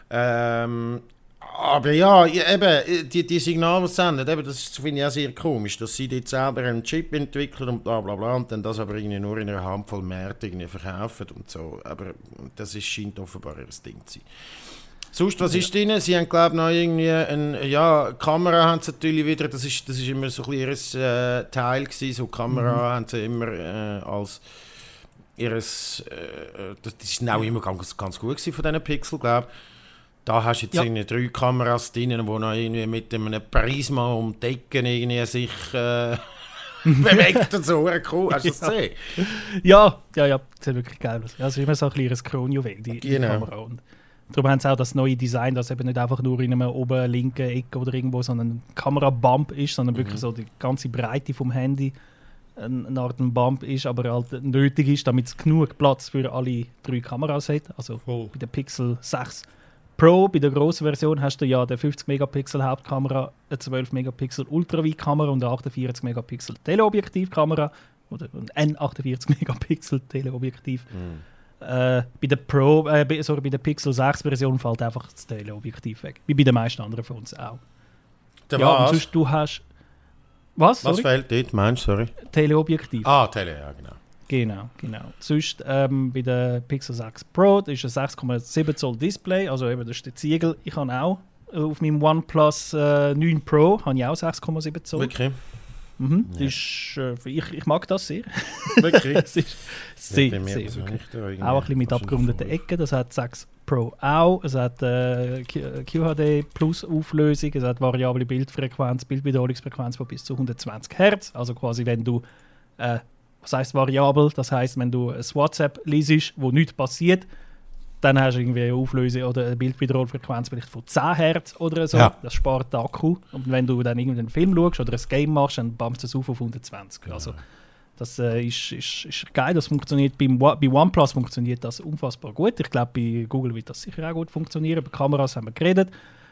Ähm, aber ja, eben, die, die Signale senden, eben, das finde ich auch sehr komisch, dass sie dort selber einen Chip entwickeln und bla bla bla und dann das aber irgendwie nur in einer Handvoll Märkte irgendwie verkaufen und so. Aber das ist, scheint offenbar ihr Ding zu sein. Sonst, was ja. ist drin? Sie haben, glaube ich, noch irgendwie eine ja, Kamera haben sie natürlich wieder, das ist, das ist immer so ein bisschen ihr äh, Teil gewesen, so Kamera mhm. haben sie immer äh, als ihres, äh, das ist auch immer ganz, ganz gut gewesen von diesen Pixel, glaube ich. Da hast du jetzt ja. irgendwie drei Kameras drin, die noch irgendwie mit einem Prisma um die Ecken irgendwie sich äh, bewegt und so. Cool. Hast du das ja. gesehen? Ja, ja, ja, das sieht wirklich geil aus. Also immer so ein kleines Kronjuwel, die, die genau. Kamera. Und darum haben sie auch das neue Design, das eben nicht einfach nur in einem oben linken Ecke oder irgendwo so ein Kamerabump ist, sondern mhm. wirklich so die ganze Breite vom Handy eine Art ein Bump ist, aber halt nötig ist, damit es genug Platz für alle drei Kameras hat. Also Voll. Bei der Pixel sechs Pro, bei der grossen Version hast du ja eine fünfzig Megapixel Hauptkamera, eine zwölf Megapixel Ultraweitkamera und eine achtundvierzig Megapixel Teleobjektivkamera oder ein achtundvierzig Megapixel Teleobjektiv. Mm. Äh, bei der Pro, äh, sorry, bei der Pixel sechs Version fällt einfach das Teleobjektiv weg, wie bei den meisten anderen Phones auch. Der ja, was? Und sonst du hast Was? Was fehlt dort, meinst du? Sorry. Teleobjektiv. Ah, Tele, ja, genau. Genau, genau. Sonst ähm, bei der Pixel sechs Pro das ist ein sechs Komma sieben Zoll Display, also eben das ist der Ziegel. Ich habe auch äh, auf meinem OnePlus äh, neun Pro habe ich auch sechs Komma sieben Zoll. Wirklich? Mhm. Ja. Das ist, äh, ich, ich mag das sehr. Wirklich? Es ist sehr, ja, sehr, sehr wirklich. Auch ein bisschen mit abgerundeten Ecken. Das hat sechs Pro auch. Es hat äh, Q H D Plus Auflösung, es hat variable Bildfrequenz, Bildwiederholungsfrequenz von bis zu hundertzwanzig Hertz. Also quasi, wenn du, äh, was heisst variabel? Das heisst, wenn du ein WhatsApp liest, wo nichts passiert, dann hast du irgendwie eine Auflösung oder eine Bildwiederholungsfrequenz vielleicht von zehn Hertz oder so. Ja. Das spart den Akku. Und wenn du dann irgendeinen Film schaust oder ein Game machst, dann bumpst du es auf auf hundertzwanzig. Ja. Also, das äh, ist, ist, ist geil. Das funktioniert beim, bei OnePlus funktioniert das unfassbar gut. Ich glaube, bei Google wird das sicher auch gut funktionieren. Bei Kameras haben wir geredet.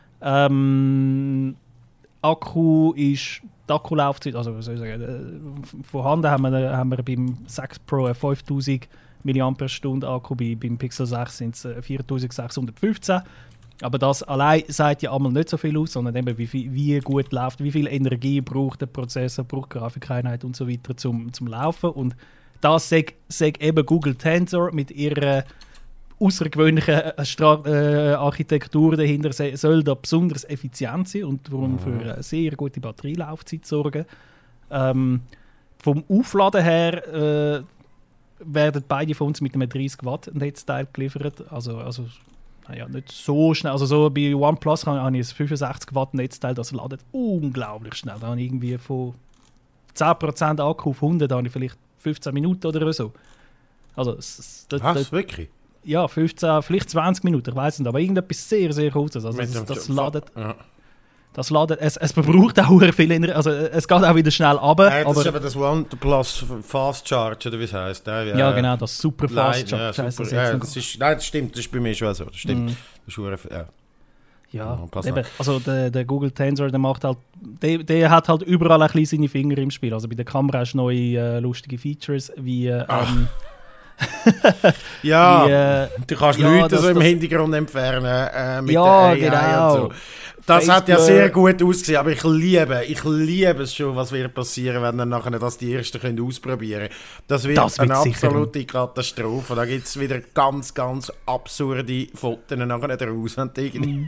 Ähm, Akku ist die Akkulaufzeit, also was soll ich sagen, äh, vorhanden haben wir, haben wir beim sechs Pro eine fünftausend Milliampere-Stunden Akku, bei, beim Pixel sechs sind es äh, viertausendsechshundertfünfzehn. Aber das allein sagt ja einmal nicht so viel aus, sondern eben wie, wie gut läuft, wie viel Energie braucht der Prozessor, braucht Grafikeinheit und so weiter zum, zum Laufen. Und das sagt eben Google Tensor mit ihrer außergewöhnlichen äh, Architektur dahinter, soll da besonders effizient sein und darum für eine sehr gute Batterielaufzeit sorgen. Ähm, vom Aufladen her äh, werden beide von uns mit einem dreißig Watt Netzteil geliefert. Also, also naja, nicht so schnell. Also so bei OnePlus habe ich ein fünfundsechzig Watt Netzteil, das ladet unglaublich schnell. Da habe ich irgendwie von zehn Prozent Akku auf hundert, da habe ich vielleicht fünfzehn Minuten oder so. Also, das, das, Was? das, wirklich? Ja, fünfzehn, vielleicht zwanzig Minuten, ich weiß nicht, aber irgendetwas sehr, sehr kurzes. Also das, das ladet, ja. das ladet, es, es verbraucht auch viel Energie, also es geht auch wieder schnell runter. Ja, das aber ist eben das OnePlus Fast Charge, oder wie es heisst. Ja, ja, ja, genau, das super Fast Charge. Ja, super, das ja, das ist, nein, das stimmt, das ist bei mir schon so, das stimmt. Mm. Das ist, ja. Ja, eben, also der, der Google Tensor, der macht halt, der, der hat halt überall ein bisschen seine Finger im Spiel. Also bei der Kamera hast du neue äh, lustige Features, wie ähm, ja, Die, äh, du kannst ja, Leute das, so im das, Hintergrund entfernen äh, mit ja, der A I genau. und so. Das Facebook, hat ja sehr gut ausgesehen, aber ich liebe, ich liebe es schon, was wird passieren, wenn dann nachher das die Ersten können ausprobieren können. Das wird Das wird eine sicher absolute Katastrophe. Da gibt es wieder ganz, ganz absurde Fotos nachher daraus. Mm.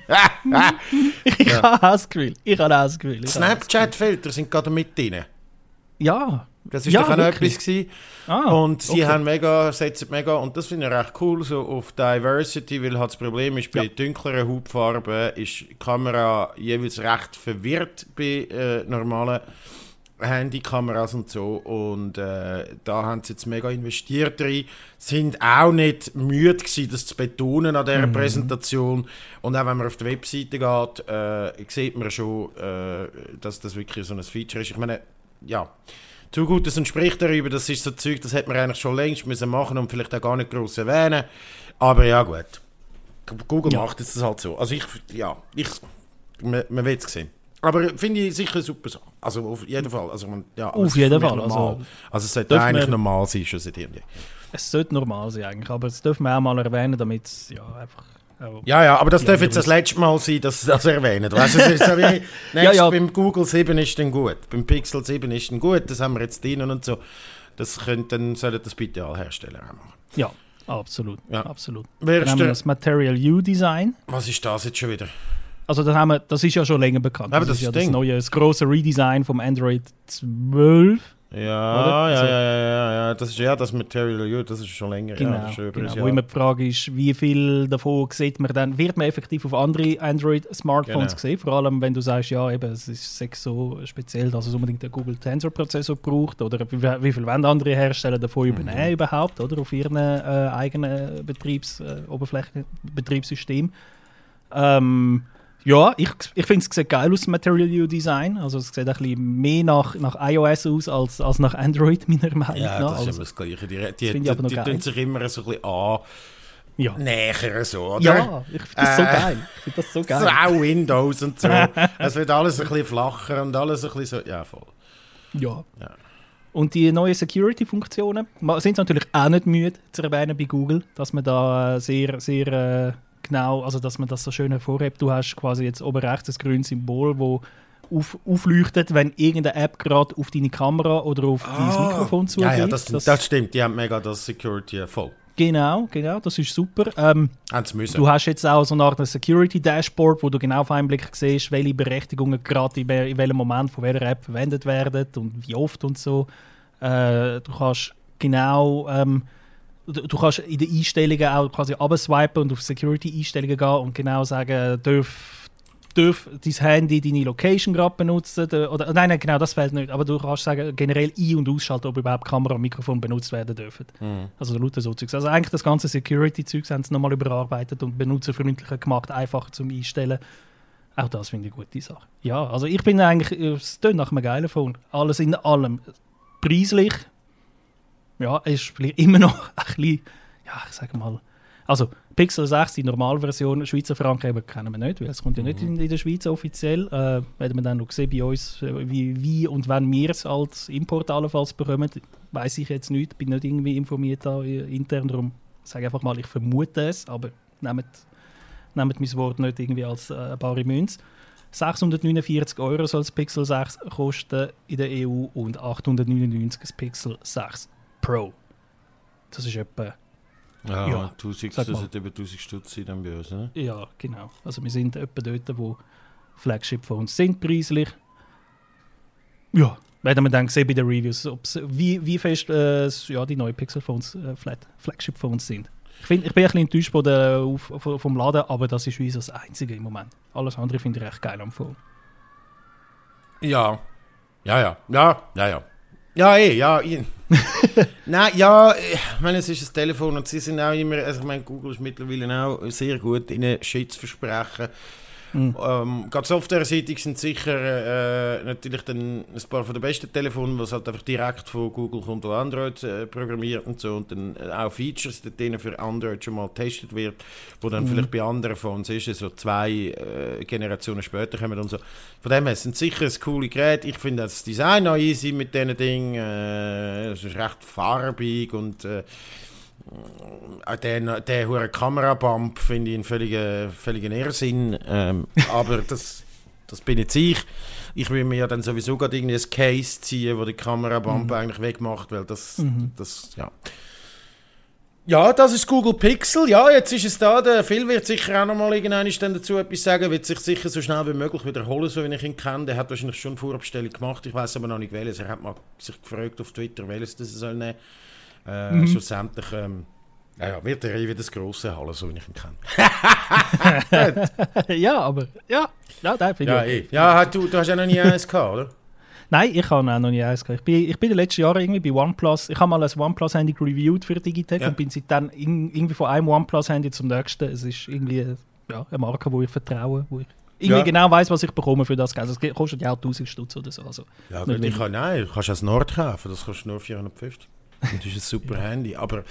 ich ja. habe auch das Gefühl. Ich habe auch das Gefühl. Snapchat-Filter sind gerade mit drin. Ja. Das war ja, doch auch noch etwas gewesen. Ah, und sie okay. haben mega, setzen mega, und das finde ich recht cool, so auf Diversity, weil halt das Problem ist, bei ja. dunkleren Hautfarben ist die Kamera jeweils recht verwirrt bei äh, normalen Handykameras und so. Und äh, da haben sie jetzt mega investiert rein. Sind auch nicht müde gewesen, das zu betonen an dieser mhm. Präsentation. Und auch wenn man auf die Webseite geht, äh, sieht man schon, äh, dass das wirklich so ein Feature ist. Ich meine, ja... Zu gut, das entspricht darüber, das ist so Zeug, das hätte man eigentlich schon längst müssen machen und vielleicht auch gar nicht gross erwähnen. Aber ja, gut. Google ja. macht es halt so. Also ich, ja, ich, man, man will es sehen. Aber finde ich sicher super so. Also auf jeden Fall. Also man, ja, auf jeden Fall. Also, also es sollte eigentlich wir, normal sein, schon seit irgendwie. Es sollte normal sein eigentlich, aber das dürfen wir auch mal erwähnen, damit es ja einfach... Ja, ja, aber das darf jetzt das letzte Mal sein, dass sie das erwähnen. Weißt du, das ist so wie, nächstes ja, ja. beim Google sieben ist dann gut, beim Pixel sieben ist dann gut, das haben wir jetzt drin und so. Das könnten, sollen das bitte alle Hersteller auch machen. Ja, absolut. Ja. absolut. Dann haben wir das Material U Design. Was ist das jetzt schon wieder? Also das, haben wir, das ist ja schon länger bekannt. Aber das, das ist ja Ding. das neue, das grosse Redesign vom Android zwölf. Ja, ja, ja, ja, ja, ja, das ist ja das Material U, das ist schon länger. Genau, ja, das ist schon genau. Jahr. Wo immer die Frage ist, wie viel davon sieht man dann, wird man effektiv auf andere Android-Smartphones genau. gesehen? Vor allem, wenn du sagst, ja, eben, es ist so speziell, dass es unbedingt den Google Tensor-Prozessor braucht, oder wie, wie viel wollen andere Hersteller davon mhm. übernehmen überhaupt, oder, auf ihren äh, eigenen Betriebs, äh, Oberflächen, Betriebssystem. Ähm, Ja, ich, ich finde es sieht geil aus, das Material U Design. Also es sieht ein bisschen mehr nach, nach iOS aus als, als nach Android, meiner Meinung nach. Ja, nach. das ist also, immer das Gleiche. Die, die, die, die, die tun sich immer so ein bisschen an. Ja. Näher so, oder? Ja, ich finde das äh, so geil. Ich finde das so geil. So auch Windows und so. Es wird alles ein bisschen flacher und alles ein bisschen so... Ja, voll. Ja. ja. Und die neuen Security-Funktionen sind natürlich auch nicht müde zu erwähnen bei Google, dass man da sehr, sehr... Äh, genau, also dass man das so schön hervorhebt. Du hast quasi jetzt oben rechts das grüne Symbol, das auf, aufleuchtet, wenn irgendeine App gerade auf deine Kamera oder auf ah, dein Mikrofon zugeht. Ja, ja, das, das, das stimmt. Die haben mega das Security voll. Genau, genau, das ist super. Ähm, du hast jetzt auch so eine Art Security-Dashboard, wo du genau auf einen Blick siehst, welche Berechtigungen gerade in, in welchem Moment von welcher App verwendet werden und wie oft und so. Äh, du kannst genau... Ähm, Du kannst in den Einstellungen auch quasi abswipen und auf Security-Einstellungen gehen und genau sagen, darf, darf dein Handy deine Location gerade benutzen? Oder, nein, nein, genau, das fehlt nicht. Aber du kannst sagen, generell ein- und ausschalten, ob überhaupt Kamera und Mikrofon benutzt werden dürfen. Mhm. Also lauter so Zeugs. Also eigentlich das ganze Security-Zeugs haben sie nochmal überarbeitet und benutzerfreundlicher gemacht, einfacher zum Einstellen. Auch das finde ich eine gute Sache. Ja, also ich bin eigentlich, es klingt nach einem geilen Phone. Alles in allem. Preislich. Ja, es ist vielleicht immer noch ein bisschen, ja, ich sage mal, also Pixel sechs, die Normalversion, Schweizer Franken eben kennen wir nicht, weil es kommt ja nicht in, in der Schweiz offiziell. Äh, werden wir dann noch sehen bei uns, wie, wie und wann wir es als Import allenfalls bekommen, weiss ich jetzt nicht, bin nicht irgendwie informiert da intern, darum sage einfach mal, ich vermute es, aber nehmt, nehmt mein Wort nicht irgendwie als äh, bare Münze. sechshundertneunundvierzig Euro soll das Pixel sechs kosten in der E U und achthundertneunundneunzig das Pixel sechs Pro. Das ist etwa... Ja, ja tausend, das sollte über tausend Stutz sein dann bei uns, ne? Ja, genau. Also wir sind etwa dort, wo Flagship-Phones sind preislich. Ja, werden wir dann sehen bei den Reviews, wie, wie fest äh, ja, die neuen Pixel-Phones, äh, Flagship-Phones sind. Ich, find, ich bin ein bisschen enttäuscht von der, auf, vom Laden, aber das ist uns das Einzige im Moment. Alles andere finde ich recht geil am Phone. Ja. Ja, ja. Ja, ja, ja. Ja, eh, ja. Nein, ja, ich meine, es ist ein Telefon und sie sind auch immer, also ich meine, Google ist mittlerweile auch sehr gut in Shit zu versprechen. Mhm. Ähm, gerade softwareseitig sind sicher äh, natürlich dann ein paar von den besten Telefonen, was halt einfach direkt von Google kommt, wo Android äh, programmiert und so, und dann auch Features, die für Android schon mal getestet wird, wo dann mhm. vielleicht bei anderen Phones ist, so zwei äh, Generationen später kommen und so. Von dem her sind sicher ein cooles Gerät. Ich finde das Design auch easy mit diesen Dingen. Äh, es ist recht farbig und äh, der, der hohe Kamerabump finde ich einen völligen, völligen Irrsinn. Ähm, aber das, das bin jetzt ich. Ich will mir ja dann sowieso gerade irgendwie ein Case ziehen, wo die Kamerabump mhm. eigentlich wegmacht, weil das, mhm. das, ja. Ja, das ist Google Pixel. Ja, jetzt ist es da. Der Phil wird sicher auch noch mal irgendwann dazu etwas sagen, wird sich sicher so schnell wie möglich wiederholen, so wie ich ihn kenne. Der hat wahrscheinlich schon eine Vorabstellung gemacht. Ich weiß aber noch nicht welches. Er hat mal sich gefragt auf Twitter, welches das soll nehmen. Äh, mhm. Schlussendlich ähm, ja, wird er eh wieder das Grosse Halle, so wie ich ihn kenne. Ja, aber ja, ja, da finde ja, ich. Eh. Ja, du, du hast ja noch nie eins gehabt, oder? Nein, ich habe auch noch nie eins gehabt. Ich bin, ich bin in den letzten Jahren irgendwie bei OnePlus. Ich habe mal ein OnePlus-Handy reviewed für Digitech ja. und bin seitdem in, irgendwie von einem OnePlus-Handy zum nächsten. Es ist irgendwie ja, eine Marke, wo ich vertraue, wo ich irgendwie ja. genau weiss, was ich bekomme für das Geld. Es kostet ja auch tausend Stutz oder so. Also, ja, gut, ich kann, nein, du kannst das Nord kaufen, das kostet nur vierhundertfünfzig. Das ist ein super Handy, aber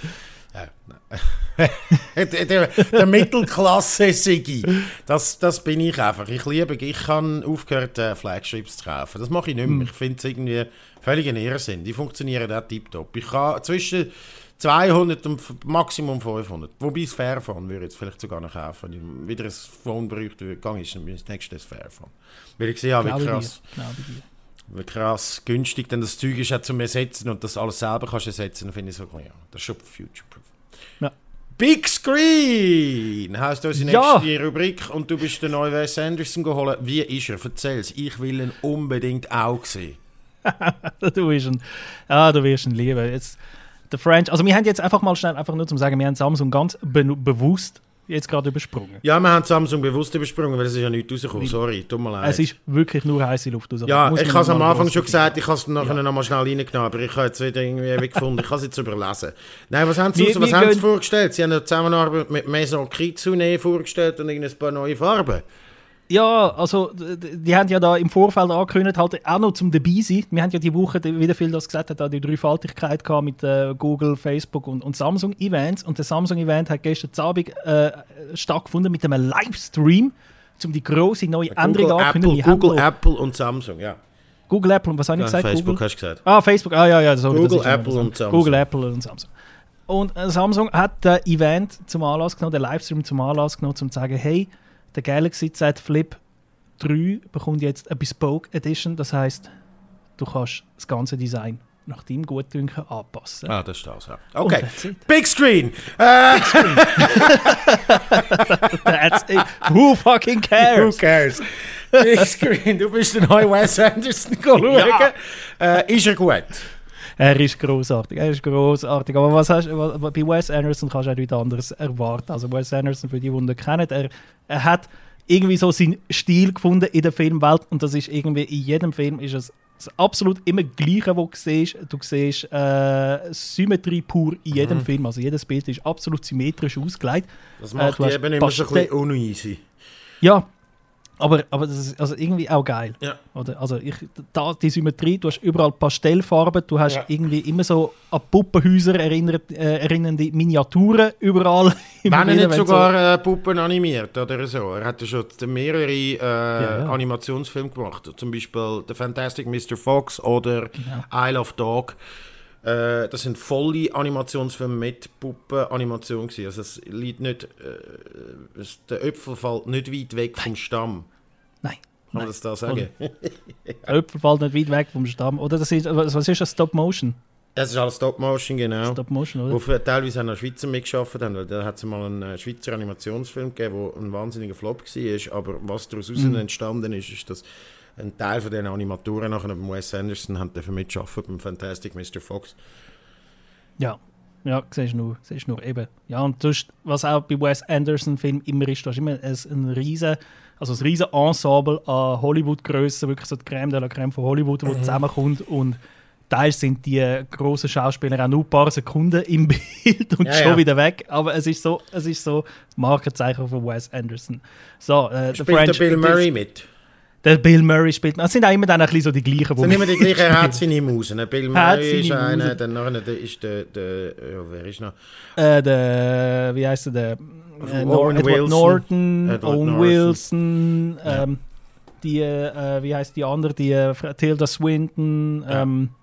ja, der, der, der Mittelklasse-Sigi, das, das bin ich einfach. Ich liebe, ich kann aufgehört, äh, Flagships zu kaufen. Das mache ich nicht mehr. Mm. Ich finde es irgendwie völlig ein Irrsinn. Die funktionieren auch tiptop. Ich kann zwischen zweihundert und Maximum fünfhundert. Wobei das Fairphone würde ich jetzt vielleicht sogar noch kaufen. Wenn ich wieder ein Phone bräuchte, gehe ich das nächste Fairphone. Weil ich sehe, wie krass... Wie krass günstig denn das Zeug ist auch zum Ersetzen und das alles selber kannst ersetzen, finde ich so, ja, das ist schon future-proof. Ja. Big Screen! Heißt unsere ja. nächste Rubrik und du bist den neuen Wes Anderson geholt. Wie ist er? Erzähl's. Ich will ihn unbedingt auch sehen. du wirst ihn, ja, du wirst ihn lieben. Jetzt, der French, also wir haben jetzt einfach mal schnell, einfach nur zum sagen, wir haben Samsung ganz be- bewusst jetzt gerade übersprungen. Ja, wir haben Samsung bewusst übersprungen, weil es ist ja nicht rausgekommen. Sorry, tut mir leid. Es ist wirklich nur heiße Luft rausgekommen. Ja, muss ich habe es am Anfang schon gesagt, ich habe es nachher ja. noch mal schnell reingenommen, aber ich habe jetzt wieder irgendwie gefunden, ich habe es jetzt überlesen. Nein, was haben sie, wir, was wir haben sie vorgestellt? Sie haben eine Zusammenarbeit mit Maison Kitsune vorgestellt und ein paar neue Farben. Ja, also die, die haben ja da im Vorfeld angekündigt, halt auch noch zum dabei sein. Wir haben ja die Woche, wie der Phil das gesagt hat, die Dreifaltigkeit gehabt mit äh, Google, Facebook und, und Samsung-Events. Und der Samsung-Event hat gestern Abend äh, stattgefunden mit einem Livestream, um die grosse neue ja, Änderung anzukündigen. Google, Apple, Apple und Samsung, ja. Google, Apple und was habe ich ja, gesagt? Facebook Google? hast du gesagt. Ah, Facebook, ah ja, ja. Sorry, Google, das Apple und Samsung. Google, Apple und Samsung. Und äh, Samsung hat den Event zum Anlass genommen, den Livestream zum Anlass genommen, um zu sagen, hey, der Galaxy Z Flip drei bekommt jetzt eine Bespoke Edition, das heisst, du kannst das ganze Design nach deinem Gutdünken anpassen. Ah, das ist das, ja. Okay, Big Screen! Uh. Big Screen! That's it. Who fucking cares? Who cares? Big Screen, du bist der neue Wes Anderson schauen. Ja. Äh, ist er gut? Er ist grossartig, er ist grossartig. Aber was hast, was, bei Wes Anderson kannst du auch nichts anderes erwarten. Also Wes Anderson, für die, die ihn kennen, er, er hat irgendwie so seinen Stil gefunden in der Filmwelt und das ist irgendwie, in jedem Film ist es das absolut immer Gleiche, was du siehst. Du siehst äh, Symmetrie pur in jedem mhm. Film, also jedes Bild ist absolut symmetrisch ausgelegt. Das macht äh, die eben immer so ein bisschen uneasy. Ja, aber, aber das ist also irgendwie auch geil. Ja. Oder? Also ich, da, die Symmetrie, du hast überall Pastellfarben, du hast ja. irgendwie immer so an Puppenhäuser erinnert, äh, erinnernde Miniaturen überall. Wenn er nicht sogar so äh, Puppen animiert oder so. Er hat ja schon mehrere äh, ja, ja. Animationsfilme gemacht. Zum Beispiel The Fantastic Mister Fox oder genau. Isle of Dog. Äh, das sind volle Animationsfilme mit Puppenanimation gewesen. Also es liegt nicht, äh, es, der Äpfel fällt nicht weit weg vom Stamm. Nein. Kann man das da sagen? Der Äpfel fällt nicht weit weg vom Stamm. Oder das ist, was ist das? Stop Motion? Es ist alles Stop Motion, genau. Stop Motion, oder? Wo teilweise auch noch Schweizer mitgearbeitet haben, weil da hat es mal einen Schweizer Animationsfilm gegeben, der ein wahnsinniger Flop war. Aber was daraus mm. entstanden ist, ist, dass ein Teil von den Animatoren nachher beim Wes Anderson haben dafür mitgearbeitet, beim Fantastic Mister Fox. Ja, ja, siehst du nur, siehst nur eben. Ja, und sonst, was auch bei Wes Anderson-Filmen immer ist, da ist immer ein, ein riesen, also ein riesen Ensemble an Hollywood-Grössen, wirklich so die Crème de la Crème von Hollywood, die mhm. zusammenkommt und teils sind die grossen Schauspieler auch nur ein paar Sekunden im Bild und ja, schon ja. wieder weg, aber es ist so, es ist so das Markenzeichen von Wes Anderson. So, äh, Spielt der, der Bill Murray mit? Der Bill Murray spielt. Es sind auch immer dann ein bisschen so die gleichen. Es sind immer die gleichen. Er hat seine Musen. Bill Murray ist einer. Dann nachher ist der, der ja, wer ist noch? Äh, der, wie heißt der? Äh, Owen Edward Wilson. Norton, Edward Owen Norton. Wilson. Ja. Ähm, die, äh, wie heißt die andere? Die äh, Tilda Swinton. Ja. Ähm,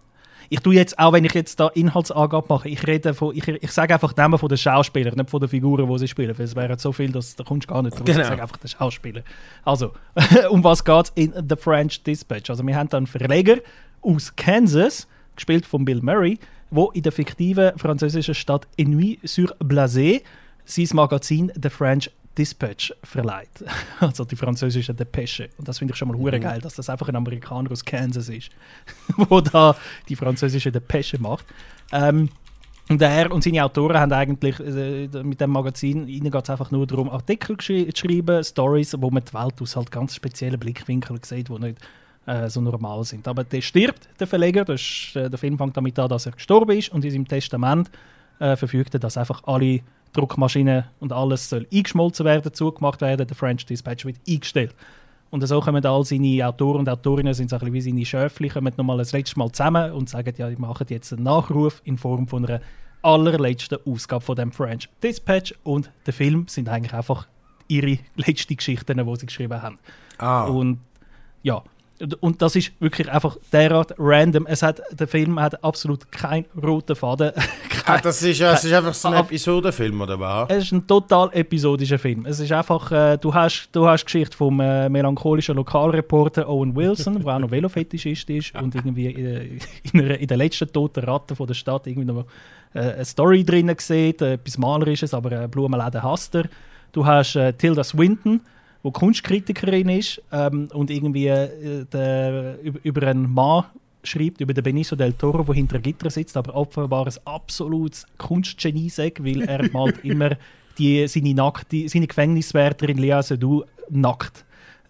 ich tue jetzt, auch wenn ich jetzt da Inhaltsangabe mache, ich rede von, ich, ich sage einfach die Namen von den Schauspielern, nicht von den Figuren, die sie spielen, weil es wäre so viel, dass da kommst du gar nicht draus. Genau. Ich sage einfach den Schauspieler. Also, um was geht es in The French Dispatch? Also wir haben da einen Verleger aus Kansas, gespielt von Bill Murray, wo in der fiktiven französischen Stadt Ennui-sur-Blasé sein Magazin The French Dispatch verleiht. Also die französische Depesche. Und das finde ich schon mal hure geil, dass das einfach ein Amerikaner aus Kansas ist, wo da die französische Depesche macht. Ähm, und er und seine Autoren haben eigentlich äh, mit dem Magazin, ihnen geht es einfach nur darum, Artikel zu schreiben, Stories, wo man die Welt aus halt ganz speziellen Blickwinkeln sieht, die nicht äh, so normal sind. Aber der stirbt, der Verleger. Das ist, äh, der Film fängt damit an, dass er gestorben ist und in seinem Testament äh, verfügt er, dass einfach alle Druckmaschinen und alles soll eingeschmolzen werden, zugemacht werden. Der French Dispatch wird eingestellt. Und so kommen all seine Autoren und Autorinnen, sind so ein bisschen wie seine Schöfli, kommen nochmal das letzte Mal zusammen und sagen, ja, wir machen jetzt einen Nachruf in Form von einer allerletzten Ausgabe von dem French Dispatch. Und der Film sind eigentlich einfach ihre letzten Geschichten, die sie geschrieben haben. Ah. Und ja, und das ist wirklich einfach derart random. Es hat, der Film hat absolut keinen roten Faden. Kein, ah, das, ist, ja, es ist einfach so ein Episodenfilm, oder was? Es ist ein total episodischer Film. Es ist einfach, äh, du hast du hast die Geschichte vom äh, melancholischen Lokalreporter Owen Wilson, der auch noch Velofetischist ist und irgendwie in, in, einer, in der letzten toten Ratte von der Stadt irgendwie noch äh, eine Story drin sieht, äh, etwas Malerisches, aber äh, Blumenläden hasst er. Du hast äh, Tilda Swinton, die Kunstkritikerin ist ähm, und irgendwie äh, der, über, über einen Mann schreibt, über den Benicio del Toro, der hinter Gitter sitzt, aber offenbar ein absolutes Kunstgenie sagt, weil er malt immer die, seine, nackte, seine Gefängniswärterin Lea Seydoux nackt.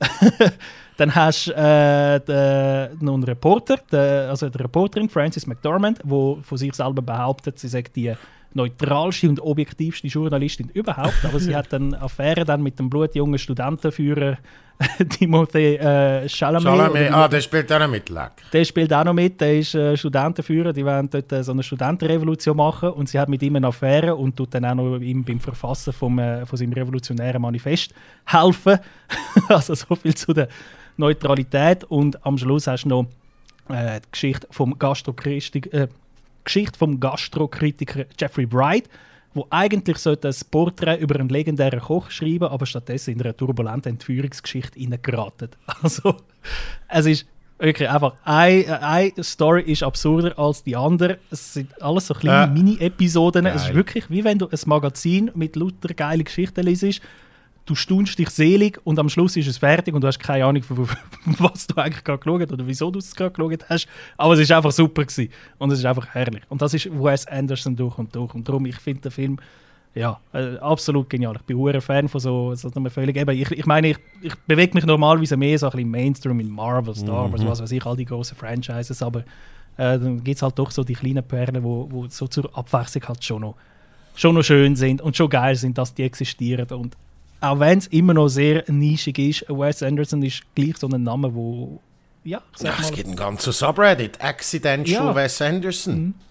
Dann hast du äh, de, noch einen Reporter, de, also die Reporterin Frances McDormand, die von sich selber behauptet, sie sagt die neutralste und objektivste Journalistin überhaupt, aber sie hat eine Affäre dann mit dem blutjungen Studentenführer Timothée äh, Chalamet. Chalamet, ah, der spielt auch noch mit, Leck. Der spielt auch noch mit, der ist äh, Studentenführer, die wollen dort äh, so eine Studentenrevolution machen und sie hat mit ihm eine Affäre und tut dann auch noch ihm beim Verfassen vom, äh, von seinem revolutionären Manifest helfen. Also so viel zu der Neutralität und am Schluss hast du noch äh, die Geschichte vom Gastrokritiker äh, Geschichte vom Gastrokritiker Jeffrey Wright, wo eigentlich sollte ein Porträt über einen legendären Koch schreiben, aber stattdessen in einer turbulenten Entführungsgeschichte hineingeraten. Also es ist wirklich einfach eine, eine Story ist absurder als die andere. Es sind alles so kleine äh, Mini-Episoden. Es ist wirklich wie wenn du ein Magazin mit lauter geilen Geschichten liest. Du staunst dich selig und am Schluss ist es fertig und du hast keine Ahnung, was du eigentlich gerade geschaut oder wieso du es gerade geschaut hast. Aber es war einfach super gewesen. Und es ist einfach herrlich. Und das ist Wes Anderson durch und durch. Und darum, ich finde den Film ja, äh, absolut genial. Ich bin ein Fan von so, so einem völlig... Eben, ich, ich meine, ich, ich bewege mich normalerweise mehr so ein bisschen Mainstream in Marvel, Star Wars, mhm. was weiß ich, all die grossen Franchises. Aber äh, dann gibt es halt doch so die kleinen Perlen, wo, wo so zur Abwechslung halt schon noch, schon noch schön sind und schon geil sind, dass die existieren. Und auch wenn es immer noch sehr nischig ist, Wes Anderson ist gleich so ein Name, wo... Ja, ich ja, es gibt einen ganzen Subreddit, Accidental ja. Wes Anderson. Mhm.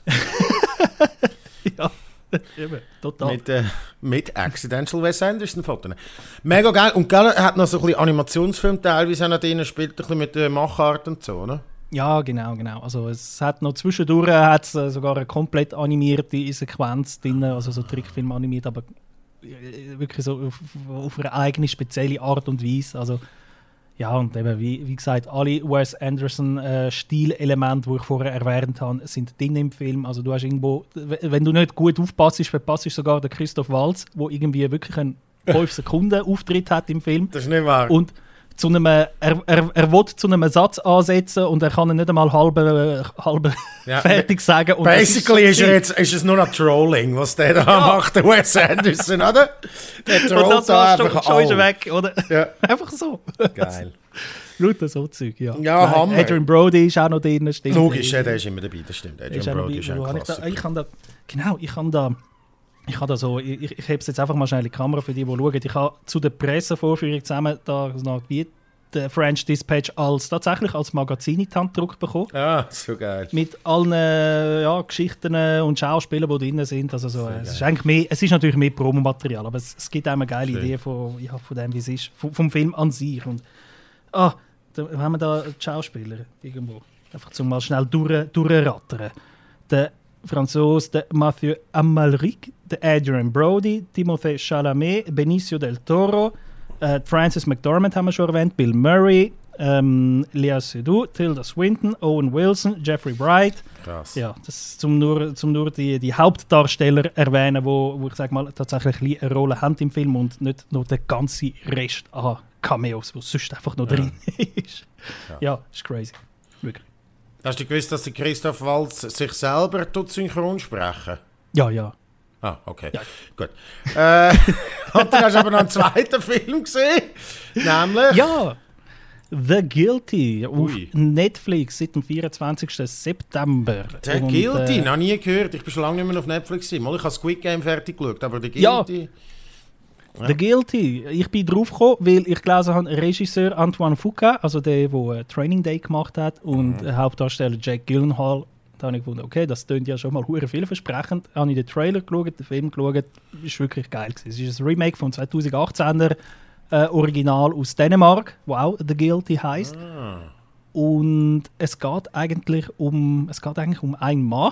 Ja, eben, total. Mit, äh, mit Accidental Wes Anderson Fotos. Mega geil. Und gell, er hat noch so ein bisschen Animationsfilm teilweise noch drin, spielt ein bisschen mit der Machart und so, ne? Ja, genau, genau. Also es hat noch zwischendurch hat's sogar eine komplett animierte Sequenz drin, also so Trickfilm animiert, aber wirklich so auf, auf eine eigene spezielle Art und Weise. Also, ja, und eben, wie, wie gesagt, alle Wes Anderson-Stilelemente, äh, die ich vorher erwähnt habe, sind drin im Film. Also du hast irgendwo, wenn du nicht gut aufpasst, verpasst du sogar den Christoph Waltz, der irgendwie wirklich einen fünf Sekunden Auftritt hat im Film. Das ist nicht wahr. Und zu einem, er, er, er will zu einem Satz ansetzen und er kann ihn nicht einmal halb, halb ja, fertig sagen. Und basically ist, ist, er jetzt, ist es nur noch Trolling, was der da ja. macht, der Wes Anderson, oder? Der trollt da einfach schon, schon ist er weg, oder? Ja. Einfach so. Geil. Lauter so Zeug, ja. Ja, Nein, Hammer. Adrian Brody ist auch noch drin, stimmt. Logisch, ja, der ist immer dabei, das stimmt. Adrian Brody ist ein Klassiker. Ich kann da, genau, ich kann da... Ich habe da so, ich, ich, ich habe jetzt einfach mal schnell die Kamera für die, die schauen. Ich habe zu der Pressevorführung zusammen da noch wie der French Dispatch als, tatsächlich als Magazin in die Hand gedruckt bekommen. Ah, so geil. Mit allen ja, Geschichten und Schauspielern, die drin sind. Also so, es, ist eigentlich mehr, es ist natürlich mehr Promomaterial, aber es, es gibt auch eine geile Schön. Idee von, ja, von dem, wie es ist, vom, vom Film an sich. Und, ah, da haben wir da die Schauspieler irgendwo. einfach zum mal schnell durch, durchrattern. Der Franzose der Mathieu Amalric, der Adrian Brody, Timothée Chalamet, Benicio del Toro, äh, Frances McDormand haben wir schon erwähnt, Bill Murray, ähm, Lea Seydoux, Tilda Swinton, Owen Wilson, Jeffrey Wright. Krass. Ja, das zum nur, zum nur die, die Hauptdarsteller erwähnen, wo, wo ich sag mal tatsächlich eine Rolle haben im Film und nicht nur der ganze Rest an Cameos, wo sonst einfach noch ja. drin ist. Ja. ja, ist crazy. Wirklich. Hast du gewusst, dass der Christoph Waltz sich selber synchron sprechen? Ja, ja. Ah, okay. Ja. Gut. Äh, und dann hast du aber noch einen zweiten Film gesehen, nämlich... Ja, The Guilty auf Ui. Netflix seit dem vierundzwanzigsten September. The und, Guilty? Äh, noch nie gehört. Ich bin schon lange nicht mehr auf Netflix. Mal, ich habe Squid Game fertig geschaut, aber The Guilty... Ja. Ja. The Guilty. Ich bin drauf gekommen, weil ich gelesen habe, Regisseur Antoine Fuqua, also der, der Training Day gemacht hat, und mhm. Hauptdarsteller Jake Gyllenhaal. Da habe ich gefunden, okay, das klingt ja schon mal hure vielversprechend. Habe ich den Trailer geschaut, den Film geschaut, ist wirklich geil gewesen. Es ist ein Remake vom zweitausendachtzehner äh, Original aus Dänemark, wo auch The Guilty heisst. Ah. Und es geht eigentlich um, es geht eigentlich um einen Mann,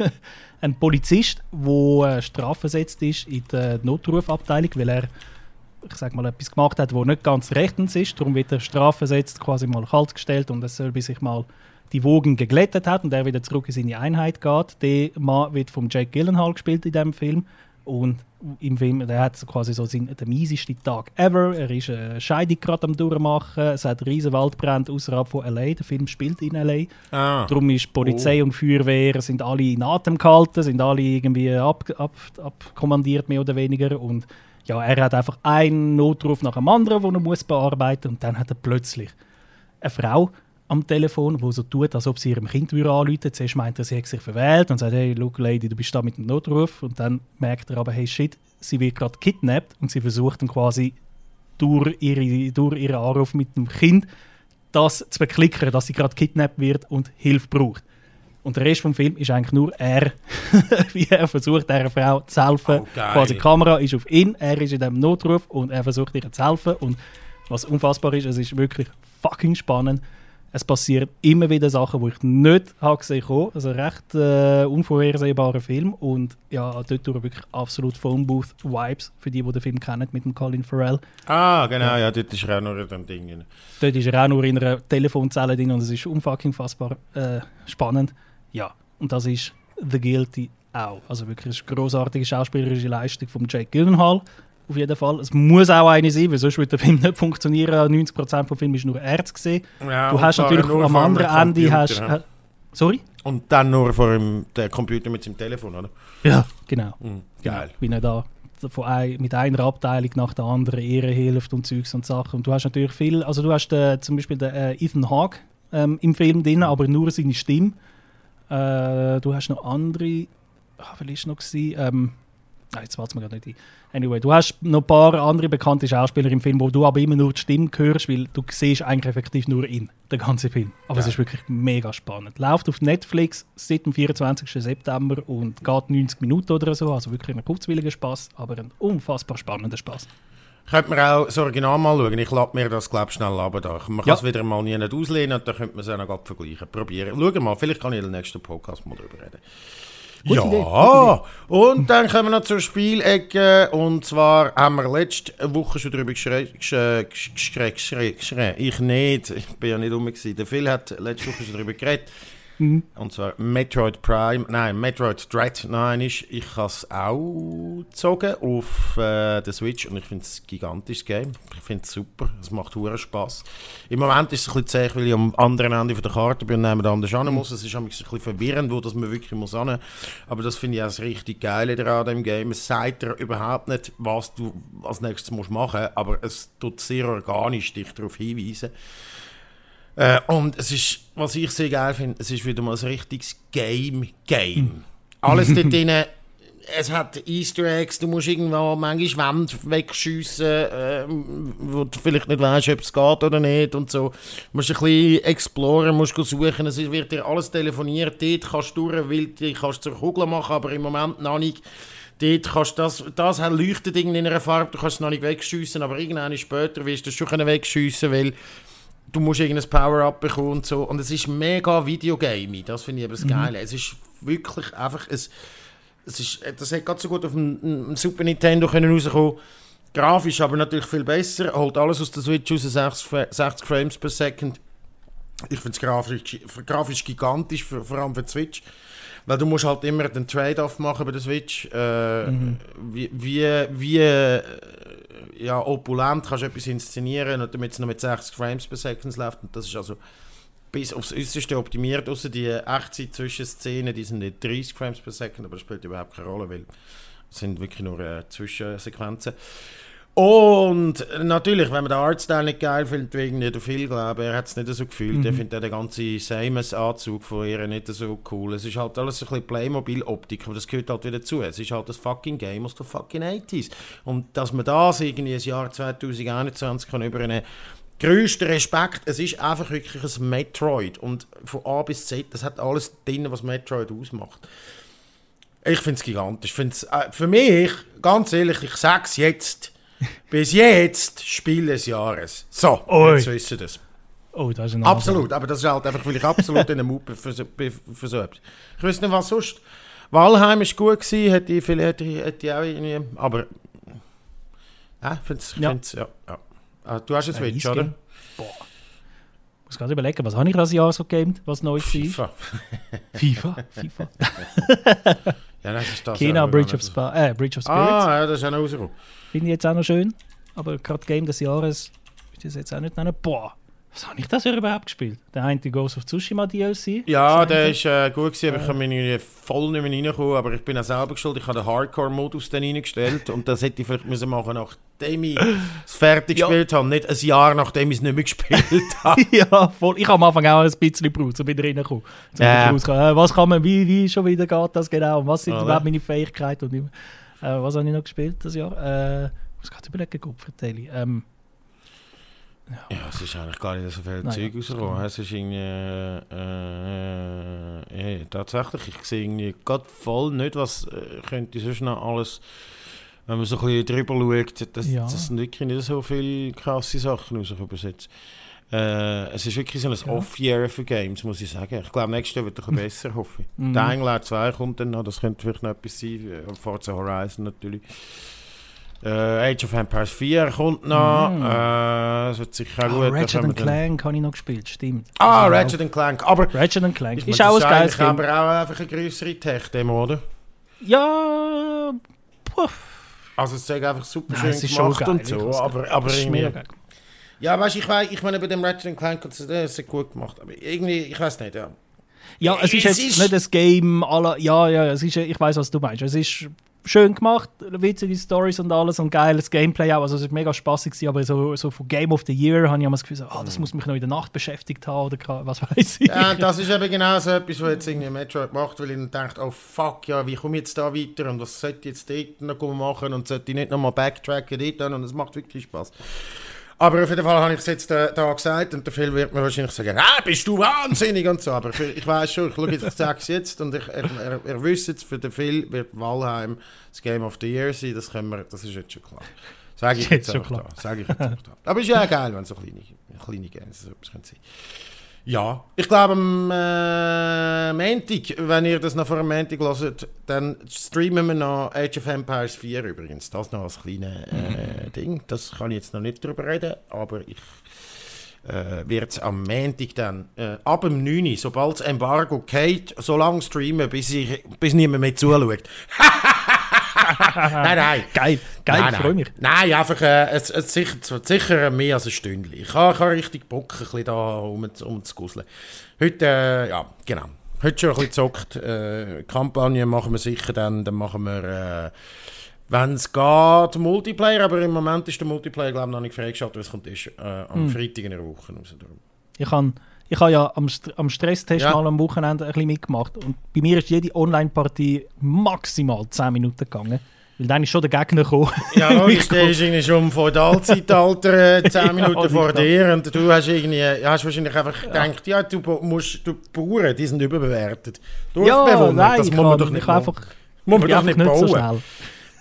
ein Polizist, der äh, strafversetzt ist in der Notrufabteilung, weil er, ich sag mal, etwas gemacht hat, was nicht ganz rechtens ist. Darum wird er strafversetzt, quasi mal kalt gestellt, und es soll bis sich mal die Wogen geglättet hat und er wieder zurück in seine Einheit geht. Der Mann wird von Jake Gyllenhaal gespielt in diesem Film. Und im Film, der hat quasi so seinen, den miesesten Tag ever. Er ist eine Scheidung gerade am Durchmachen. Es hat riesen Waldbrände außerhalb von L A. Der Film spielt in L A. Ah. Darum ist Polizei oh. und Feuerwehr sind alle in Atem gehalten, sind alle irgendwie ab, ab, abkommandiert, mehr oder weniger. Und ja, er hat einfach einen Notruf nach dem anderen, den er muss bearbeiten muss. Und dann hat er plötzlich eine Frau am Telefon, die so tut, als ob sie ihrem Kind anrufen würde. Zuerst meint er, sie hätte sich verwählt und sagt, hey, look, Lady, du bist da mit dem Notruf. Und dann merkt er aber, hey, shit, sie wird gerade kidnappt, und sie versucht dann quasi durch, ihre, durch ihren Anruf mit dem Kind das zu beklickern, dass sie gerade kidnappt wird und Hilfe braucht. Und der Rest vom Film ist eigentlich nur er, wie er versucht, dieser Frau zu helfen. Oh, quasi die Kamera ist auf ihn, er ist in diesem Notruf und er versucht, ihr zu helfen. Und was unfassbar ist, es ist wirklich fucking spannend. Es passieren immer wieder Sachen, die ich nicht habe gesehen habe. Also ein recht äh, unvorhersehbarer Film. Und ja, dort wirklich absolut Phone-Booth-Vibes, für die, die den Film kennen, mit dem Colin Farrell. Ah, genau, ja, ja dort ist er auch nur in einem Ding drin. Dort ist er auch nur in einer Telefonzelle drin und es ist unfucking fassbar äh, spannend. Ja, und das ist The Guilty auch. Also wirklich eine grossartige schauspielerische Leistung von Jake Gyllenhaal. Auf jeden Fall. Es muss auch eine sein, weil sonst würde der Film nicht funktionieren. neunzig Prozent des Films ist nur er zu sehen. Ja, du hast natürlich am anderen Ende... Hast, ja. Sorry? Und dann nur vor dem der Computer mit seinem Telefon, oder? Ja, genau. Mhm, geil. Wie er da von ein, mit einer Abteilung nach der anderen Ehre hilft und Zeugs und Sachen. Und du hast natürlich viel... Also du hast äh, zum Beispiel den, äh, Ethan Hawke ähm, im Film drin, aber nur seine Stimme. Äh, du hast noch andere... Ach, wer war es noch? Ähm, Nein, jetzt wartet mir gerade nicht ein. Anyway, du hast noch ein paar andere bekannte Schauspieler im Film, wo du aber immer nur die Stimme hörst, weil du siehst eigentlich effektiv nur ihn, den ganzen Film. Aber ja. Es ist wirklich mega spannend. Läuft auf Netflix seit dem vierundzwanzigsten September und geht neunzig Minuten oder so. Also wirklich ein kurzweiliger Spaß, aber ein unfassbar spannender Spaß. Könnte man auch das Original mal schauen. Ich lade mir das, glaube ich, schnell runter. Man kann es ja. wieder mal nie nicht auslehnen und dann könnte man es auch noch vergleichen. Probieren. Schau mal, vielleicht kann ich in den nächsten Podcast mal darüber reden. Gute ja, Idee, und dann kommen wir noch zur Spielecke. Und zwar haben wir letzte Woche schon darüber geschrien. Ich nicht, ich bin ja nicht rum. Der Phil hat letzte Woche schon darüber geredet. Mhm. Und zwar Metroid Prime, nein, Metroid Dread. Nein, ist, ich habe es auch gezogen auf äh, der Switch und ich finde es ein gigantisches Game. Ich finde es super, es macht verdammt Spass. Im Moment ist es ein bisschen zäh, weil ich am anderen Ende von der Karte bin und nebenan anders hin muss. Es ist ein bisschen verwirrend, wo das man wirklich muss hin. Aber das finde ich auch das richtig Geile daran an dem Game. Es sagt dir überhaupt nicht, was du als nächstes musst machen musst, aber es tut sehr organisch dich darauf hinweisen. Äh, und es ist, was ich sehr geil finde, es ist wieder mal ein richtiges Game-Game. Mhm. Alles dort drin, es hat Easter Eggs, du musst irgendwann manchmal Wände wegschiessen, äh, wo du vielleicht nicht weißt, ob es geht oder nicht und so. Du musst ein bisschen exploren, musst suchen, es wird dir alles telefoniert, dort kannst du durch, wild, kannst zur Kugel machen, aber im Moment noch nicht. Dort kannst das, das leuchtet in einer Farbe, du kannst es noch nicht wegschiessen, aber irgendwann später wirst du es schon wegschiessen, weil du musst irgendein Power-Up bekommen und so. Und es ist mega Videogaming, das finde ich aber das mhm. Geile. Es ist wirklich einfach, es, es ist, das hätte gerade so gut auf dem, dem Super Nintendo können rauskommen. Grafisch aber natürlich viel besser, holt alles aus der Switch raus, sechzig Frames per Second. Ich finde es grafisch, grafisch gigantisch, für, vor allem für die Switch. Weil du musst halt immer den Trade-off machen bei der Switch. Äh, mhm. Wie, wie, wie äh, ja, opulent kannst du etwas inszenieren, damit es noch mit sechzig Frames per Second läuft. Und das ist also bis aufs Äußerste optimiert. Außer die Echtzeit-Zwischenszenen, die sind nicht dreißig Frames per Second, aber das spielt überhaupt keine Rolle, weil es sind wirklich nur äh, Zwischensequenzen. Und natürlich, wenn man den Artstyle nicht geil findet, wegen der Phil, glaube er hat es nicht so gefühlt. Mhm. Er findet den ganzen Samus-Anzug von ihr nicht so cool. Es ist halt alles ein bisschen Playmobil-Optik, aber das gehört halt wieder dazu. Es ist halt das fucking Game aus den fucking achtziger. Und dass man das irgendwie ins Jahr zwanzig einundzwanzig kann übernehmen, grösster Respekt, es ist einfach wirklich ein Metroid. Und von A bis Z, das hat alles drin, was Metroid ausmacht. Ich finde es gigantisch. Find's, äh, für mich, ganz ehrlich, ich sage es jetzt, bis jetzt Spiel des Jahres. So, Oi. Jetzt wissen das. Oh, das ist ein absolut, aber das ist halt einfach, weil ich absolut in der Mut bin für so, für so etwas. Ich weiß nicht, was sonst. Valheim war gut gewesen, hätte ich vielleicht hätte ich auch irgendwie, aber äh, find's, ja. Find's, ja, ja. Ah, du hast eine Switch, äh, oder? Boah. Ich muss gerade überlegen, was habe ich das Jahr so gegamed, was neu ist? FIFA. FIFA? FIFA? Ja, das ist das. Kena, Bridge of, Sp- äh, Bridge of Spirits. Ah, ja, das ist auch noch rausgekommen. Finde ich jetzt auch noch schön, aber gerade Game des Jahres, ich das jetzt auch nicht nennen. Boah, was habe ich das überhaupt gespielt? Der eine Ghost of Tsushima D L C? Ja, der ist äh, gut gewesen, aber äh. ich kann mich voll nicht mehr reinkommen, aber ich bin auch selber geschuldet. Ich habe den Hardcore-Modus dann reingestellt und das hätte ich vielleicht müssen machen, nachdem ich es fertig ja. gespielt habe, nicht ein Jahr, nachdem ich es nicht mehr gespielt habe. Ja, voll. Ich habe am Anfang auch ein bisschen gebraucht, um wieder reinzukommen. Um ja. äh, was kann man, wie, wie schon wieder geht das genau, und was sind überhaupt meine Fähigkeiten und äh, was habe ich noch gespielt das Jahr? Äh, ich muss gerade überlegen, gut vertellen. Ähm, Ja. ja, es ist eigentlich gar nicht so viel Nein, Zeug rausgekommen. Es ist irgendwie, äh, äh, ja, tatsächlich, ich sehe irgendwie gerade voll nicht, was äh, könnte sonst noch alles, wenn man so ein bisschen drüber schaut, das, ja. das sind wirklich nicht so viele krasse Sachen rausgekommen bis jetzt. Äh, es ist wirklich so ein ja. Off-Year für Games, muss ich sagen. Ich glaube, nächstes Jahr wird es ein bisschen besser, hoffe ich. Mhm. Dying Light zwei kommt dann noch, das könnte vielleicht noch etwas sein, Forza Horizon natürlich. Uh, Age of Empires vier kommt noch. Mm. Uh, das wird sicher auch oh, gut. Ratchet and Clank habe ich noch gespielt, stimmt. Ah, also Ratchet and Clank. Aber Ratchet and Clank ist, ist auch ein geiles Game. Aber auch einfach eine größere Tech-Demo, oder? Ja. Puff. Also es ist einfach super Nein, schön gemacht geil, und so. Aber, aber irgendwie... Ja, weißt du, ich, weiss, ich meine, bei dem Ratchet and Clank das ist gut gemacht. Aber irgendwie, ich weiß nicht, ja. Ja, es ist es jetzt ist nicht ein Game aller... Ja, ja, es ist, ich weiß, was du meinst. Es ist... schön gemacht, witzige Stories und alles und geiles Gameplay auch. Also es war mega spaßig, aber so, so von Game of the Year habe ich immer das Gefühl, so, oh, das muss mich noch in der Nacht beschäftigt haben oder was weiß ich. Ja, das ist eben genau so etwas, was jetzt irgendwie Metroid macht, weil ich dann denke, oh fuck, ja, wie komme ich jetzt da weiter und was sollte ich jetzt dort noch machen und sollte ich nicht nochmal backtracken dort und es macht wirklich Spaß. Aber auf jeden Fall habe ich es jetzt äh, da gesagt und der Phil wird mir wahrscheinlich sagen, ah, bist du wahnsinnig und so. Aber ich weiß schon, ich schaue jetzt, ich sage es jetzt und ich, er, er, er wüsste jetzt, für den Phil wird Valheim das Game of the Year sein, das, können wir, das ist jetzt schon klar. Sage ich jetzt, jetzt auch da. Sage ich jetzt auch da. Aber es ist ja geil, wenn so kleine, kleine Games so etwas sein können. Ja, ich glaube am äh, Montag, wenn ihr das noch vor dem Montag hört, dann streamen wir noch Age of Empires vier übrigens. Das noch als kleines äh, Ding. Das kann ich jetzt noch nicht drüber reden, aber ich äh, werde es am Montag dann äh, ab dem neun Uhr, sobald das Embargo geht, so lange streamen, bis, ich, bis niemand mehr zuschaut. nein, nein. Geil, geil, nein, ich freue mich. Nein, einfach äh, es, es sicher, sicher mehr als ein Stündchen. Ich habe, ich habe richtig Bock, ein bisschen da um, um zu guseln. Heute, äh, ja, genau. Heute schon ein bisschen gezockt. Äh, Kampagne machen wir sicher dann. Dann machen wir, äh, wenn es geht, Multiplayer. Aber im Moment ist der Multiplayer, glaube ich, noch nicht freigeschaltet. Es kommt erst äh, am hm. Freitag in der Woche raus. Ich habe ich habe ja am, St- am Stresstest ja. mal am Wochenende ein bisschen mitgemacht. Und bei mir ist jede Online-Partie maximal zehn Minuten gegangen. Weil dann ist schon der Gegner gekommen. Ja, logisch, der ist irgendwie schon im Feudalzeitalter äh, zehn Minuten ja, vor dir. Und du hast, irgendwie, hast wahrscheinlich einfach ja. gedacht, ja, du musst, du Bauern, die sind überbewertet. Ja, nein, das ich muss man kann, doch nicht ich einfach, muss man doch nicht bauen. so schnell.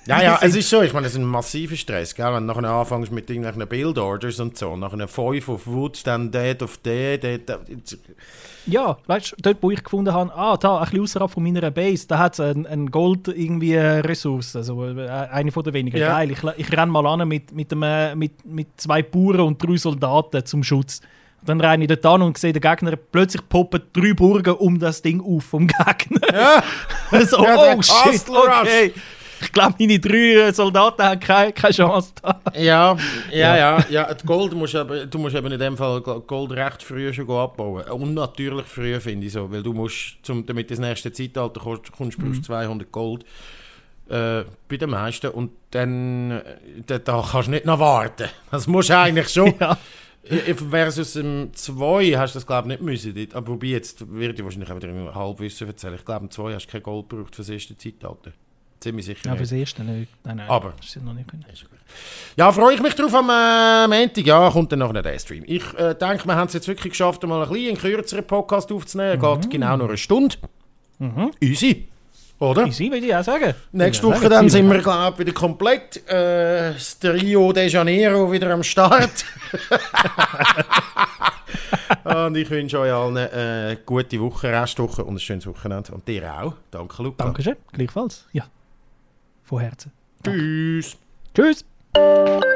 Ja, ja, es ist so. Ich meine, es ist ein massiver Stress, gell? Wenn du nachher anfängst mit irgendwelchen Build-Orders und so, nach einer fünf auf Wood, dann Dead auf Dead, Dead. Ja, weißt du, dort, wo ich gefunden habe, ah, da, ein bisschen außerhalb von meiner Base, da hat es eine ein Gold irgendwie Ressource, also äh, eine von den wenigen. Ja. Geil, ich, ich renne mal an mit, mit, einem, mit, mit zwei Bauern und drei Soldaten zum Schutz. Dann renne ich dort an und sehe den Gegner, plötzlich poppen drei Burgen um das Ding auf vom Gegner. Ja. so, Ja, oh shit, okay. Ich glaube, meine drei Soldaten haben keine, keine Chance da. Ja, ja, ja, ja. Das Gold musst du, eben, du musst eben in dem Fall Gold recht früh schon abbauen. Und natürlich früh, finde ich so. Weil du musst, zum, damit das nächste Zeitalter kommst, kommst brauchst du zweihundert Gold. Äh, bei den meisten. Und dann da, da kannst du nicht noch warten. Das musst du eigentlich schon. Ja. Versus im zwei hast du das, glaube ich, nicht müssen. Aber wobei, jetzt werde ich wahrscheinlich wieder ein Halbwissen erzählen. Ich glaube, im zwei hast du kein Gold gebraucht für das erste Zeitalter. Ziemlich sicher ja, nicht. Ja, für das erste nicht. Nein, nein. Aber. Das ist noch nicht können. Ja, freue ich mich drauf am äh, Montag. Ja, kommt dann noch der Stream. Ich äh, denke, wir haben es jetzt wirklich geschafft, mal ein bisschen einen kürzeren Podcast aufzunehmen. Mhm. Geht genau noch eine Stunde. Mhm. Easy. Oder? Easy, würde ich auch sagen. Nächste ja, Woche dann sind wir, glaube ich, wieder komplett. Äh, das Rio de Janeiro wieder am Start. Und ich wünsche euch allen eine äh, gute Woche, Restwoche und ein schönes Wochenende. Und dir auch. Danke, Luca. Dankeschön. Gleichfalls. Ja. Von Herzen. Tschüss. Tschüss.